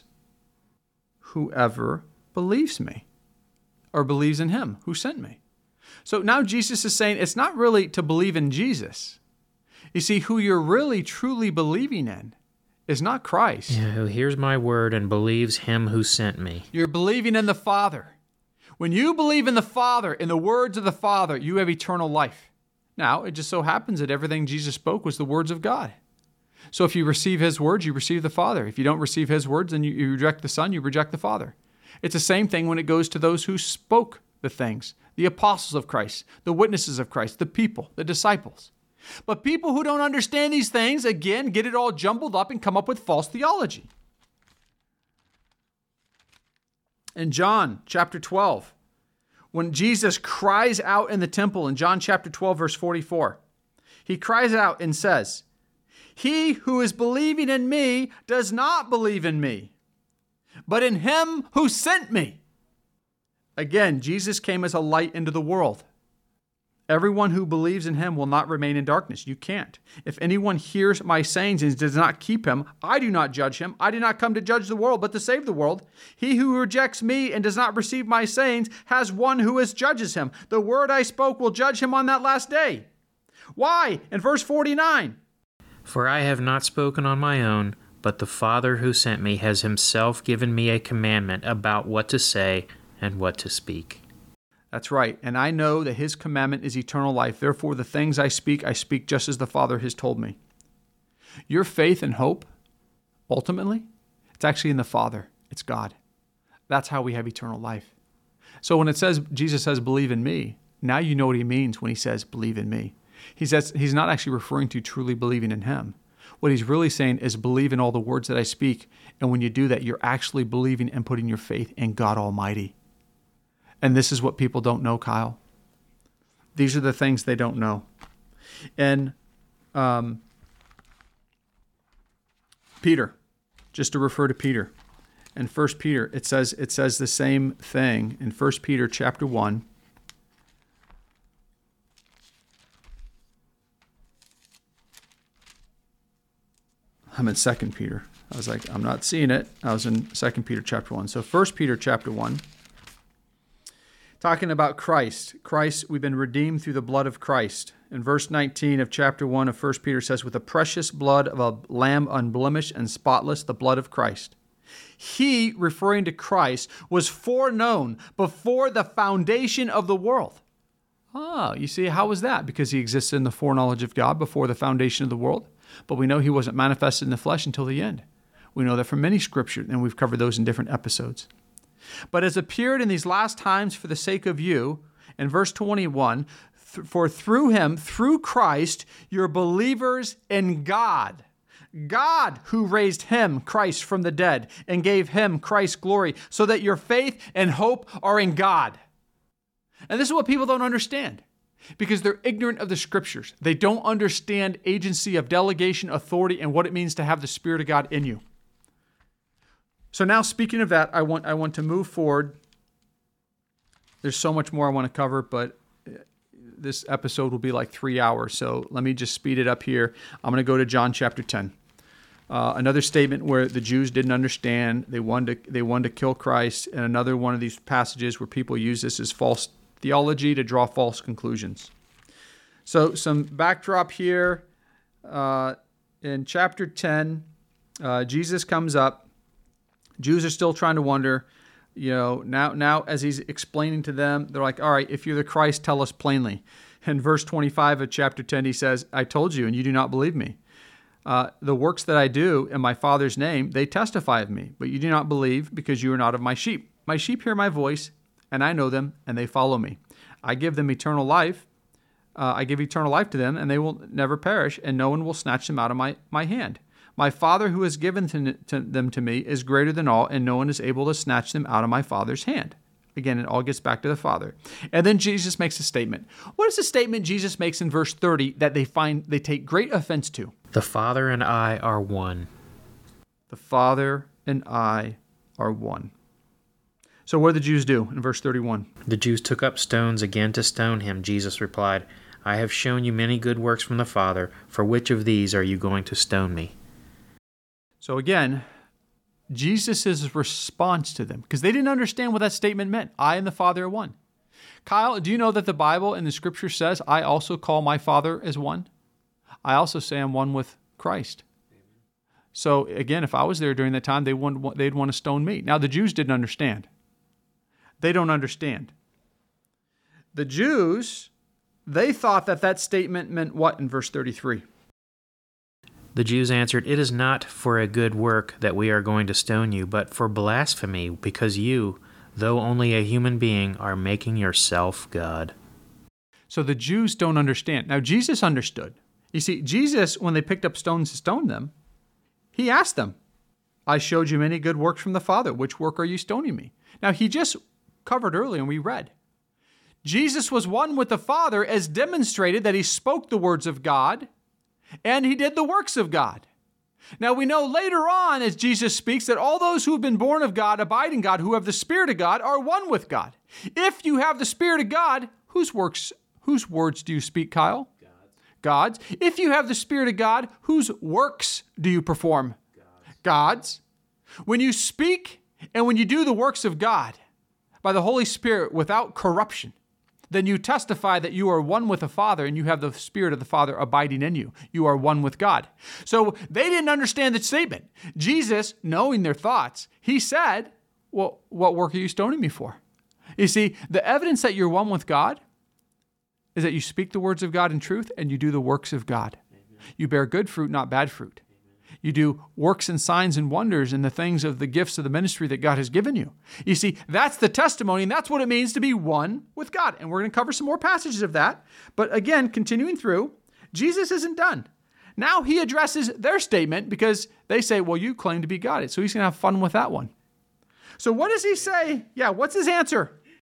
whoever believes me or believes in him who sent me. So now Jesus is saying it's not really to believe in Jesus. You see, who you're really truly believing in is not Christ. Yeah, who hears my word and believes him who sent me. You're believing in the Father. When you believe in the Father, in the words of the Father, you have eternal life. Now, it just so happens that everything Jesus spoke was the words of God. So if you receive his words, you receive the Father. If you don't receive his words, then you reject the Son, you reject the Father. It's the same thing when it goes to those who spoke the things, the apostles of Christ, the witnesses of Christ, the people, the disciples. But people who don't understand these things, again, get it all jumbled up and come up with false theology. In John chapter 12, when Jesus cries out in the temple in John chapter 12, verse 44, he cries out and says, he who is believing in me does not believe in me, but in him who sent me. Again, Jesus came as a light into the world. Everyone who believes in him will not remain in darkness. You can't. If anyone hears my sayings and does not keep him, I do not judge him. I did not come to judge the world, but to save the world. He who rejects me and does not receive my sayings has one who judges him. The word I spoke will judge him on that last day. Why? In verse 49. For I have not spoken on my own, but the Father who sent me has himself given me a commandment about what to say and what to speak. That's right. And I know that his commandment is eternal life. Therefore, the things I speak just as the Father has told me. Your faith and hope, ultimately, it's actually in the Father. It's God. That's how we have eternal life. So when it says, Jesus says, believe in me, now you know what he means when he says, believe in me. He says he's not actually referring to truly believing in him. What he's really saying is believe in all the words that I speak. And when you do that, you're actually believing and putting your faith in God Almighty. And this is what people don't know, Kyle. These are the things they don't know. And Peter, just to refer to Peter. In 1 Peter, it says the same thing in 1 Peter chapter 1. I'm in 2 Peter. I was like, I'm not seeing it. I was in 2 Peter chapter 1. So 1 Peter chapter 1. Talking about Christ. Christ, we've been redeemed through the blood of Christ. In verse 19 of chapter 1 of 1 Peter says, with the precious blood of a lamb unblemished and spotless, the blood of Christ. He, referring to Christ, was foreknown before the foundation of the world. Oh, you see, how was that? Because he existed in the foreknowledge of God before the foundation of the world. But we know he wasn't manifested in the flesh until the end. We know that from many scriptures, and we've covered those in different episodes. But has appeared in these last times for the sake of you, in verse 21, for through him, through Christ, you're believers in God. God who raised him, Christ, from the dead and gave him, Christ, glory, so that your faith and hope are in God. And this is what people don't understand because they're ignorant of the scriptures. They don't understand agency of delegation, authority, and what it means to have the Spirit of God in you. So now, speaking of that, I want to move forward. There's so much more I want to cover, but this episode will be like 3 hours. So let me just speed it up here. I'm going to go to John chapter 10. Another statement where the Jews didn't understand. They wanted to kill Christ. And another one of these passages where people use this as false theology to draw false conclusions. So some backdrop here. In chapter 10, Jesus comes up. Jews are still trying to wonder, now as he's explaining to them, they're like, all right, if you're the Christ, tell us plainly. In verse 25 of chapter 10, he says, I told you, and you do not believe me. The works that I do in my Father's name, they testify of me, but you do not believe because you are not of my sheep. My sheep hear my voice, and I know them, and they follow me. I give them eternal life. I give eternal life to them, and they will never perish, and no one will snatch them out of my hand. My Father who has given them to me is greater than all, and no one is able to snatch them out of my Father's hand. Again, it all gets back to the Father. And then Jesus makes a statement. What is the statement Jesus makes in verse 30 that they take great offense to? The Father and I are one. The Father and I are one. So what did the Jews do in verse 31? The Jews took up stones again to stone him. Jesus replied, I have shown you many good works from the Father. For which of these are you going to stone me? So again, Jesus' response to them, because they didn't understand what that statement meant. I and the Father are one. Kyle, do you know that the Bible and the Scripture says, I also call my Father as one? I also say I'm one with Christ. So again, if I was there during that time, they'd want to stone me. Now, the Jews didn't understand. They don't understand. The Jews, they thought that statement meant what in verse 33? The Jews answered, It is not for a good work that we are going to stone you, but for blasphemy, because you, though only a human being, are making yourself God. So the Jews don't understand. Now, Jesus understood. You see, Jesus, when they picked up stones to stone them, he asked them, I showed you many good works from the Father. Which work are you stoning me? Now, he just covered earlier, and we read. Jesus was one with the Father as demonstrated that he spoke the words of God, and he did the works of God. Now we know later on as Jesus speaks that all those who have been born of God, abide in God, who have the Spirit of God, are one with God. If you have the Spirit of God, whose works Whose words do you speak, Kyle? God's. If you have the Spirit of God, whose works do you perform? God's. When you speak and when you do the works of God by the Holy Spirit without corruption, then you testify that you are one with the Father and you have the Spirit of the Father abiding in you. You are one with God. So they didn't understand the statement. Jesus, knowing their thoughts, he said, well, what work are you stoning me for? You see, the evidence that you're one with God is that you speak the words of God in truth and you do the works of God. Amen. You bear good fruit, not bad fruit. Amen. You do works and signs and wonders and the things of the gifts of the ministry that God has given you. You see, that's the testimony, and that's what it means to be one with God. And we're going to cover some more passages of that. But again, continuing through, Jesus isn't done. Now he addresses their statement because they say, well, you claim to be God. So he's going to have fun with that one. So what does he say? Yeah, what's his answer?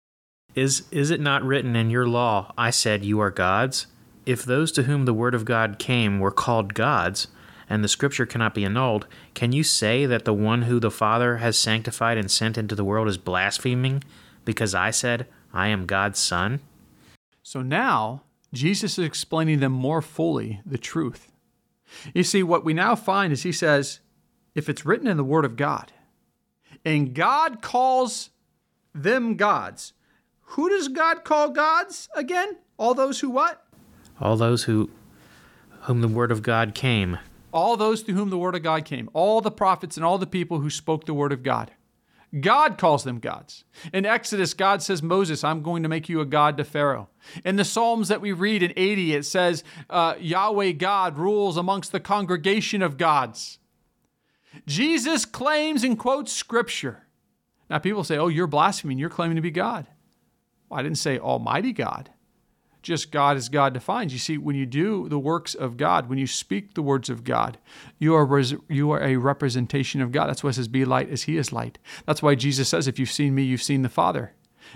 Is it not written in your law, I said you are gods? If those to whom the word of God came were called gods, and the scripture cannot be annulled, can you say that the one who the Father has sanctified and sent into the world is blaspheming because I said, I am God's son? So now, Jesus is explaining them more fully the truth. You see, what we now find is he says, if it's written in the word of God, and God calls them gods, who does God call gods again? All those who what? All those whom the word of God came. All those to whom the word of God came. All the prophets and all the people who spoke the word of God. God calls them gods. In Exodus, God says, Moses, I'm going to make you a god to Pharaoh. In the Psalms that we read in 80, it says, Yahweh God rules amongst the congregation of gods. Jesus claims and quotes Scripture. Now people say, oh, you're blaspheming. You're claiming to be God. Well, I didn't say Almighty God. Just God as God defines. You see, when you do the works of God, when you speak the words of God, you are a representation of God. That's why it says, be light as he is light. That's why Jesus says, if you've seen me, you've seen the Father.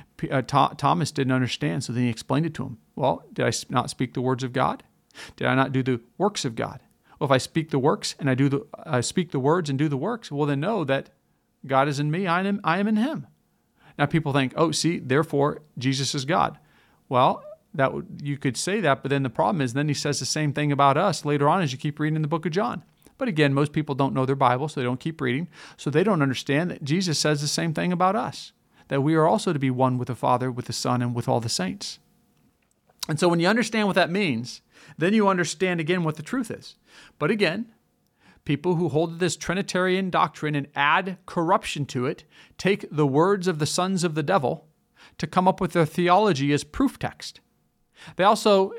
Thomas didn't understand, so then he explained it to him. Well, did I not speak the words of God? Did I not do the works of God? Well, if I speak the works and I speak the words and do the works, well, then know that God is in me, I am in him. Now people think, oh, see, therefore Jesus is God. Well, you could say that, but then the problem is then he says the same thing about us later on as you keep reading in the book of John. But again, most people don't know their Bible, so they don't keep reading. So they don't understand that Jesus says the same thing about us, that we are also to be one with the Father, with the Son, and with all the saints. And so when you understand what that means, then you understand again what the truth is. But again, people who hold to this Trinitarian doctrine and add corruption to it take the words of the sons of the devil to come up with their theology as proof text. They also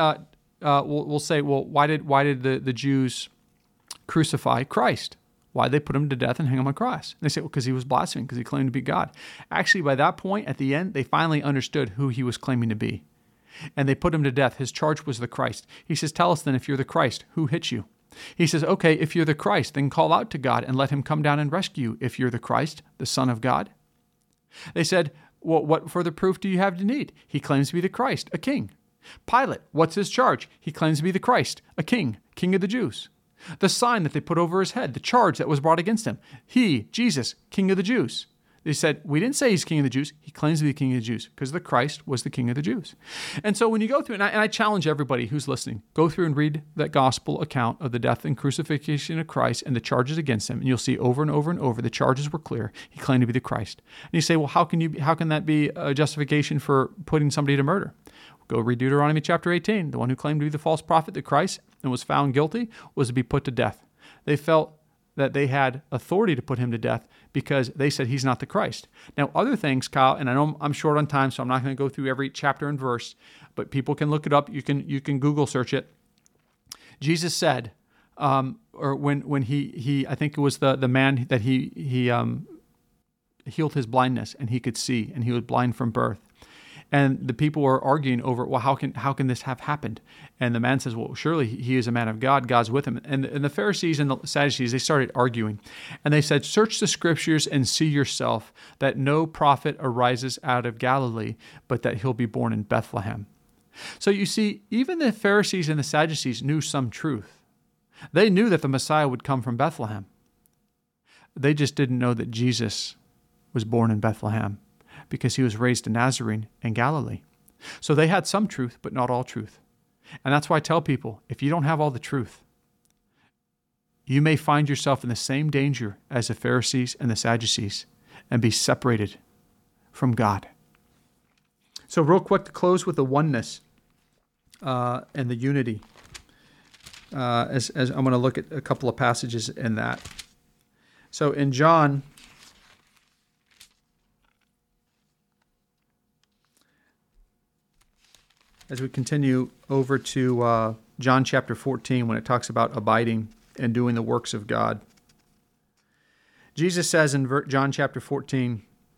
will say, well, why did the Jews crucify Christ? Why did they put him to death and hang him on a cross? And they say, well, because he was blaspheming, because he claimed to be God. Actually, by that point, at the end, they finally understood who he was claiming to be. And they put him to death. His charge was the Christ. He says, tell us then, if you're the Christ, who hit you? He says, okay, if you're the Christ, then call out to God and let him come down and rescue you if you're the Christ, the Son of God. They said, well, what further proof do you have to need? He claims to be the Christ, a king. Pilate, what's his charge? He claims to be the Christ, a king, king of the Jews. The sign that they put over his head, the charge that was brought against him. He, Jesus, king of the Jews. They said, we didn't say he's king of the Jews. He claims to be the king of the Jews because the Christ was the king of the Jews. And so when you go through, and I challenge everybody who's listening, go through and read that gospel account of the death and crucifixion of Christ and the charges against him. And you'll see over and over and over, the charges were clear. He claimed to be the Christ. And you say, well, how can that be a justification for putting somebody to murder? Go read Deuteronomy chapter 18. The one who claimed to be the false prophet, the Christ, and was found guilty was to be put to death. They felt that they had authority to put him to death because they said he's not the Christ. Now, other things, Kyle, and I know I'm short on time, so I'm not going to go through every chapter and verse, but people can look it up. You can Google search it. Jesus said, or when he I think it was the man that he healed his blindness and he could see, and he was blind from birth. And the people were arguing over, well, how can this have happened? And the man says, well, surely he is a man of God. God's with him. And the Pharisees and the Sadducees, they started arguing. And they said, search the scriptures and see yourself that no prophet arises out of Galilee, but that he'll be born in Bethlehem. So you see, even the Pharisees and the Sadducees knew some truth. They knew that the Messiah would come from Bethlehem. They just didn't know that Jesus was born in Bethlehem, because he was raised a Nazarene in Galilee. So they had some truth, but not all truth. And that's why I tell people, if you don't have all the truth, you may find yourself in the same danger as the Pharisees and the Sadducees and be separated from God. So real quick to close with the oneness and the unity. As I'm going to look at a couple of passages in that. So in John, as we continue over to John chapter 14, when it talks about abiding and doing the works of God, Jesus says in John chapter 14,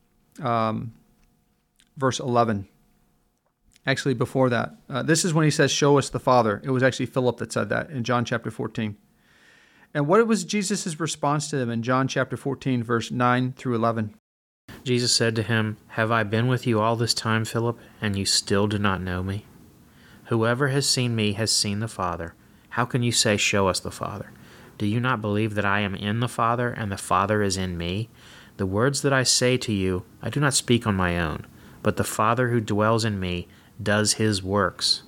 verse 11, actually before that, this is when he says, show us the Father. It was actually Philip that said that in John chapter 14. And what was Jesus' response to them in John chapter 14, verse 9 through 11? Jesus said to him, have I been with you all this time, Philip, and you still do not know me? Whoever has seen me has seen the Father. How can you say, show us the Father? Do you not believe that I am in the Father, and the Father is in me? The words that I say to you, I do not speak on my own, but the Father who dwells in me does his works.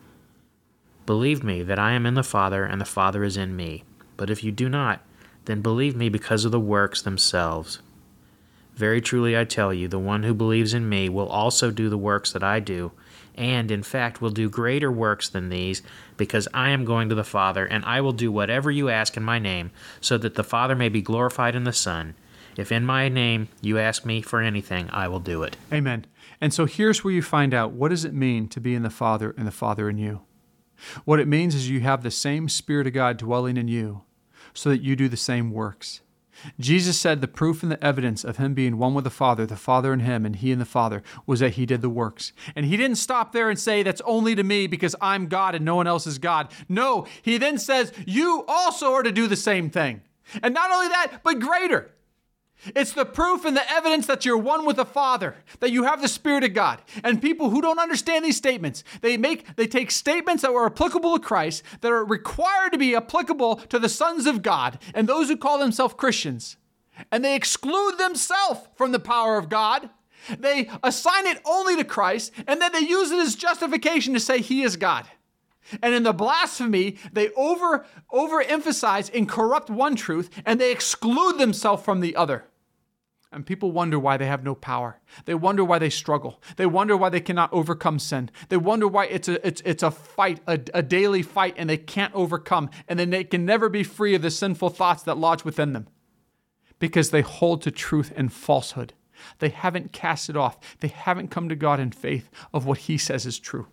Believe me that I am in the Father, and the Father is in me. But if you do not, then believe me because of the works themselves. Very truly I tell you, the one who believes in me will also do the works that I do, and in fact will do greater works than these, because I am going to the Father, and I will do whatever you ask in my name, so that the Father may be glorified in the Son. If in my name you ask me for anything, I will do it. Amen. And so here's where you find out, what does it mean to be in the Father and the Father in you? What it means is you have the same Spirit of God dwelling in you, so that you do the same works. Jesus said the proof and the evidence of him being one with the Father in him, and he in the Father, was that he did the works. And he didn't stop there and say, that's only to me because I'm God and no one else is God. No, he then says, you also are to do the same thing. And not only that, but greater. It's the proof and the evidence that you're one with the Father, that you have the Spirit of God. And people who don't understand these statements, they take statements that were applicable to Christ, that are required to be applicable to the sons of God and those who call themselves Christians, and they exclude themselves from the power of God. They assign it only to Christ, and then they use it as justification to say he is God. And in the blasphemy, they overemphasize and corrupt one truth, and they exclude themselves from the other. And people wonder why they have no power. They wonder why they struggle. They wonder why they cannot overcome sin. They wonder why it's a fight, a daily fight, and they can't overcome. And then they can never be free of the sinful thoughts that lodge within them. Because they hold to truth and falsehood. They haven't cast it off. They haven't come to God in faith of what he says is true.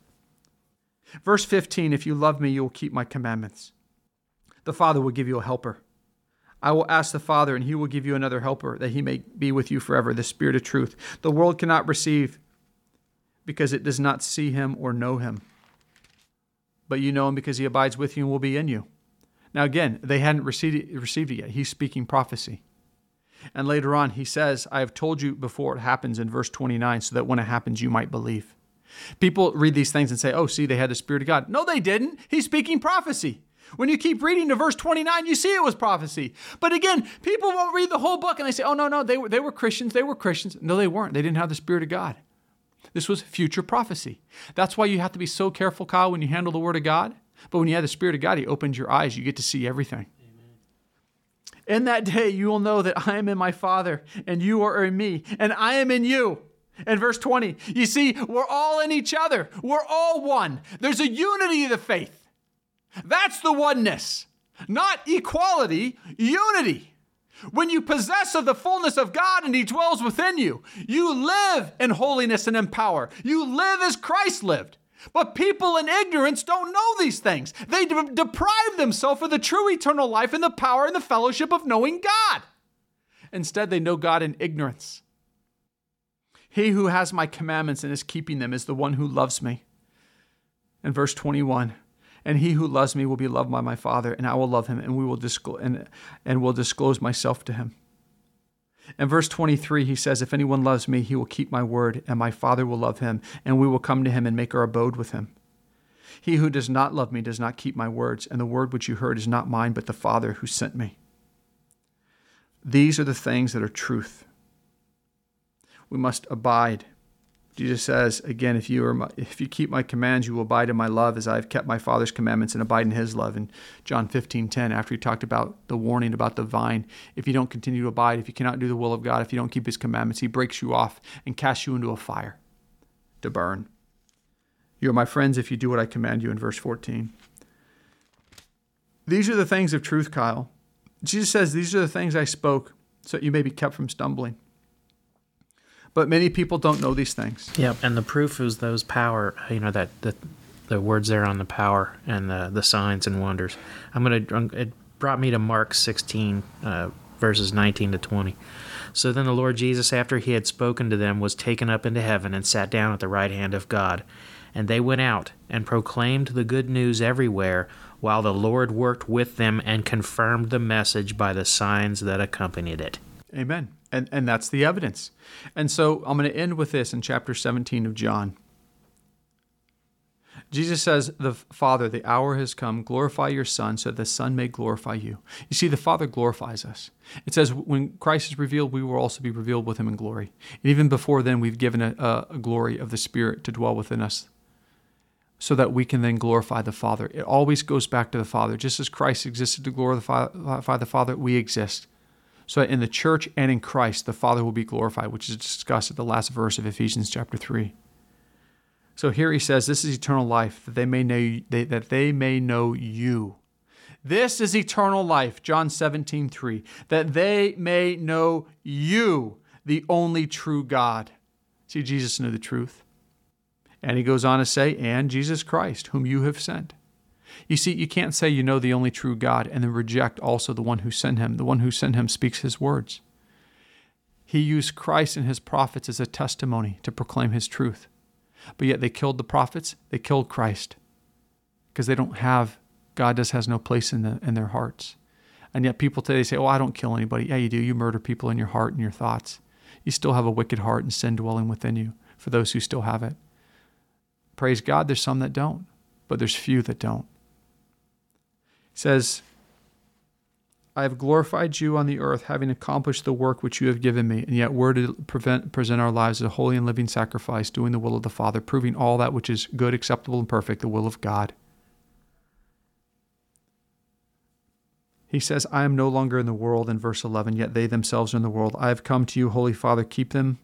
Verse 15, if you love me, you will keep my commandments. The Father will give you a helper. I will ask the Father, and he will give you another helper, that he may be with you forever, the Spirit of truth. The world cannot receive because it does not see him or know him. But you know him because he abides with you and will be in you. Now again, they hadn't received it yet. He's speaking prophecy. And later on, he says, I have told you before it happens in verse 29, so that when it happens, you might believe. People read these things and say, oh, see, they had the Spirit of God. No, they didn't. He's speaking prophecy. When you keep reading to verse 29, you see it was prophecy. But again, people won't read the whole book and they say, oh, no, they were Christians. They were Christians. No, they weren't. They didn't have the Spirit of God. This was future prophecy. That's why you have to be so careful, Kyle, when you handle the Word of God. But when you have the Spirit of God, he opens your eyes. You get to see everything. Amen. In that day, you will know that I am in my Father, and you are in me, and I am in you. In verse 20, you see, we're all in each other. We're all one. There's a unity of the faith. That's the oneness, not equality, unity. When you possess of the fullness of God and he dwells within you, you live in holiness and in power. You live as Christ lived. But people in ignorance don't know these things. They deprive themselves of the true eternal life and the power and the fellowship of knowing God. Instead, they know God in ignorance. He who has my commandments and is keeping them is the one who loves me. In verse 21, and he who loves me will be loved by my Father, and I will love him, and we will will disclose myself to him. In verse 23, he says, if anyone loves me, he will keep my word, and my Father will love him, and we will come to him and make our abode with him. He who does not love me does not keep my words, and the word which you heard is not mine, but the Father who sent me. These are the things that are truth. We must abide Jesus says, again, if you keep my commands, you will abide in my love as I have kept my Father's commandments and abide in his love. In John 15:10, after he talked about the warning about the vine, if you don't continue to abide, if you cannot do the will of God, if you don't keep his commandments, he breaks you off and casts you into a fire to burn. You are my friends if you do what I command you, in verse 14. These are the things of truth, Kyle. Jesus says, these are the things I spoke so that you may be kept from stumbling. But many people don't know these things. Yep, and the proof is those power, that the words there on the power and the signs and wonders. It brought me to Mark 16, verses 19 to 20. So then the Lord Jesus, after he had spoken to them, was taken up into heaven and sat down at the right hand of God. And they went out and proclaimed the good news everywhere, while the Lord worked with them and confirmed the message by the signs that accompanied it. Amen. And that's the evidence. And so I'm going to end with this in chapter 17 of John. Jesus says, the Father, the hour has come, glorify your Son so that the Son may glorify you. You see, the Father glorifies us. It says when Christ is revealed, we will also be revealed with him in glory. And even before then, we've given a glory of the Spirit to dwell within us so that we can then glorify the Father. It always goes back to the Father. Just as Christ existed to glorify the Father, we exist. So in the church and in Christ, the Father will be glorified, which is discussed at the last verse of Ephesians chapter 3. So here he says, this is eternal life, that they may know you. This is eternal life, John 17:3, that they may know you, the only true God. See, Jesus knew the truth. And he goes on to say, and Jesus Christ, whom you have sent. You see, you can't say you know the only true God and then reject also the one who sent him. The one who sent him speaks his words. He used Christ and his prophets as a testimony to proclaim his truth. But yet they killed the prophets, they killed Christ. Because God has no place in their hearts. And yet people today say, I don't kill anybody. Yeah, you do. You murder people in your heart and your thoughts. You still have a wicked heart and sin dwelling within you for those who still have it. Praise God, there's some that don't, but there's few that don't. He says, I have glorified you on the earth, having accomplished the work which you have given me, and yet we're to present our lives as a holy and living sacrifice, doing the will of the Father, proving all that which is good, acceptable, and perfect, the will of God. He says, I am no longer in the world, in verse 11, yet they themselves are in the world. I have come to you, Holy Father, keep them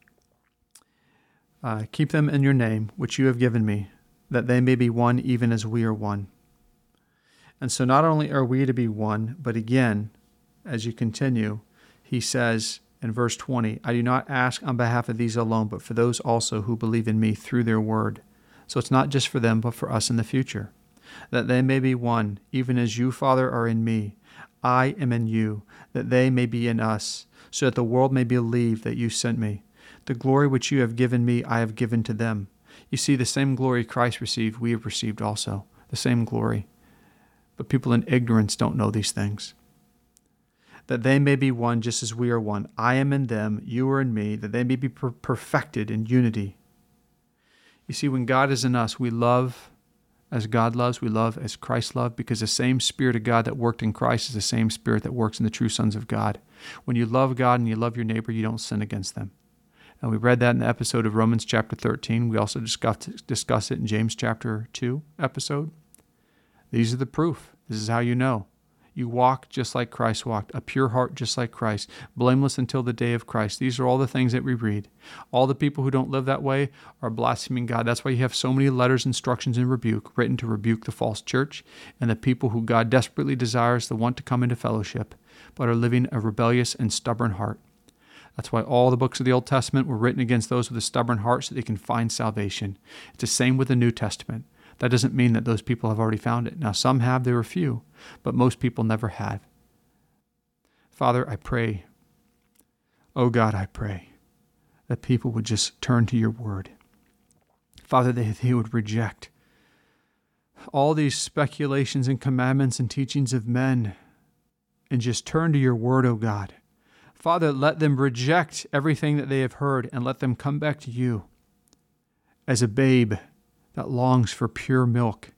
in your name, which you have given me, that they may be one even as we are one. And so not only are we to be one, but again, as you continue, he says in verse 20, I do not ask on behalf of these alone, but for those also who believe in me through their word. So it's not just for them, but for us in the future, that they may be one, even as you, Father, are in me. I am in you, that they may be in us, so that the world may believe that you sent me. The glory which you have given me, I have given to them. You see, the same glory Christ received, we have received also, the same glory. But people in ignorance don't know these things. That they may be one just as we are one. I am in them, you are in me, that they may be perfected in unity. You see, when God is in us, we love as God loves, we love as Christ loved, because the same Spirit of God that worked in Christ is the same Spirit that works in the true sons of God. When you love God and you love your neighbor, you don't sin against them. And we read that in the episode of Romans chapter 13. We also discuss it in James chapter 2 episode. These are the proof. This is how you know. You walk just like Christ walked, a pure heart just like Christ, blameless until the day of Christ. These are all the things that we read. All the people who don't live that way are blaspheming God. That's why you have so many letters, instructions, and rebuke written to rebuke the false church and the people who God desperately desires to want to come into fellowship, but are living a rebellious and stubborn heart. That's why all the books of the Old Testament were written against those with a stubborn heart so they can find salvation. It's the same with the New Testament. That doesn't mean that those people have already found it. Now, some have, there are few, but most people never have. Father, I pray, oh God, I pray that people would just turn to your word. Father, that they would reject all these speculations and commandments and teachings of men and just turn to your word, oh God. Father, let them reject everything that they have heard and let them come back to you as a babe that longs for pure milk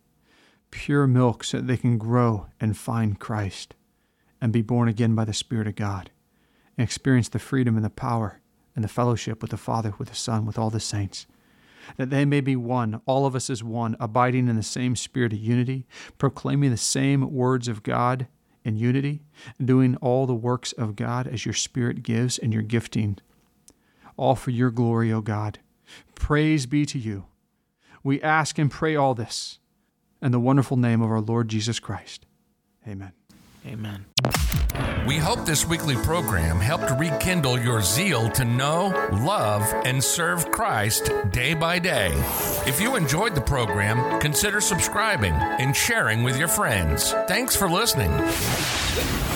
so that they can grow and find Christ and be born again by the Spirit of God and experience the freedom and the power and the fellowship with the Father, with the Son, with all the saints, that they may be one, all of us as one, abiding in the same spirit of unity, proclaiming the same words of God in unity, doing all the works of God as your Spirit gives and your gifting, all for your glory, O God. Praise be to you. We ask and pray all this in the wonderful name of our Lord Jesus Christ. Amen. Amen. We hope this weekly program helped rekindle your zeal to know, love, and serve Christ day by day. If you enjoyed the program, consider subscribing and sharing with your friends. Thanks for listening.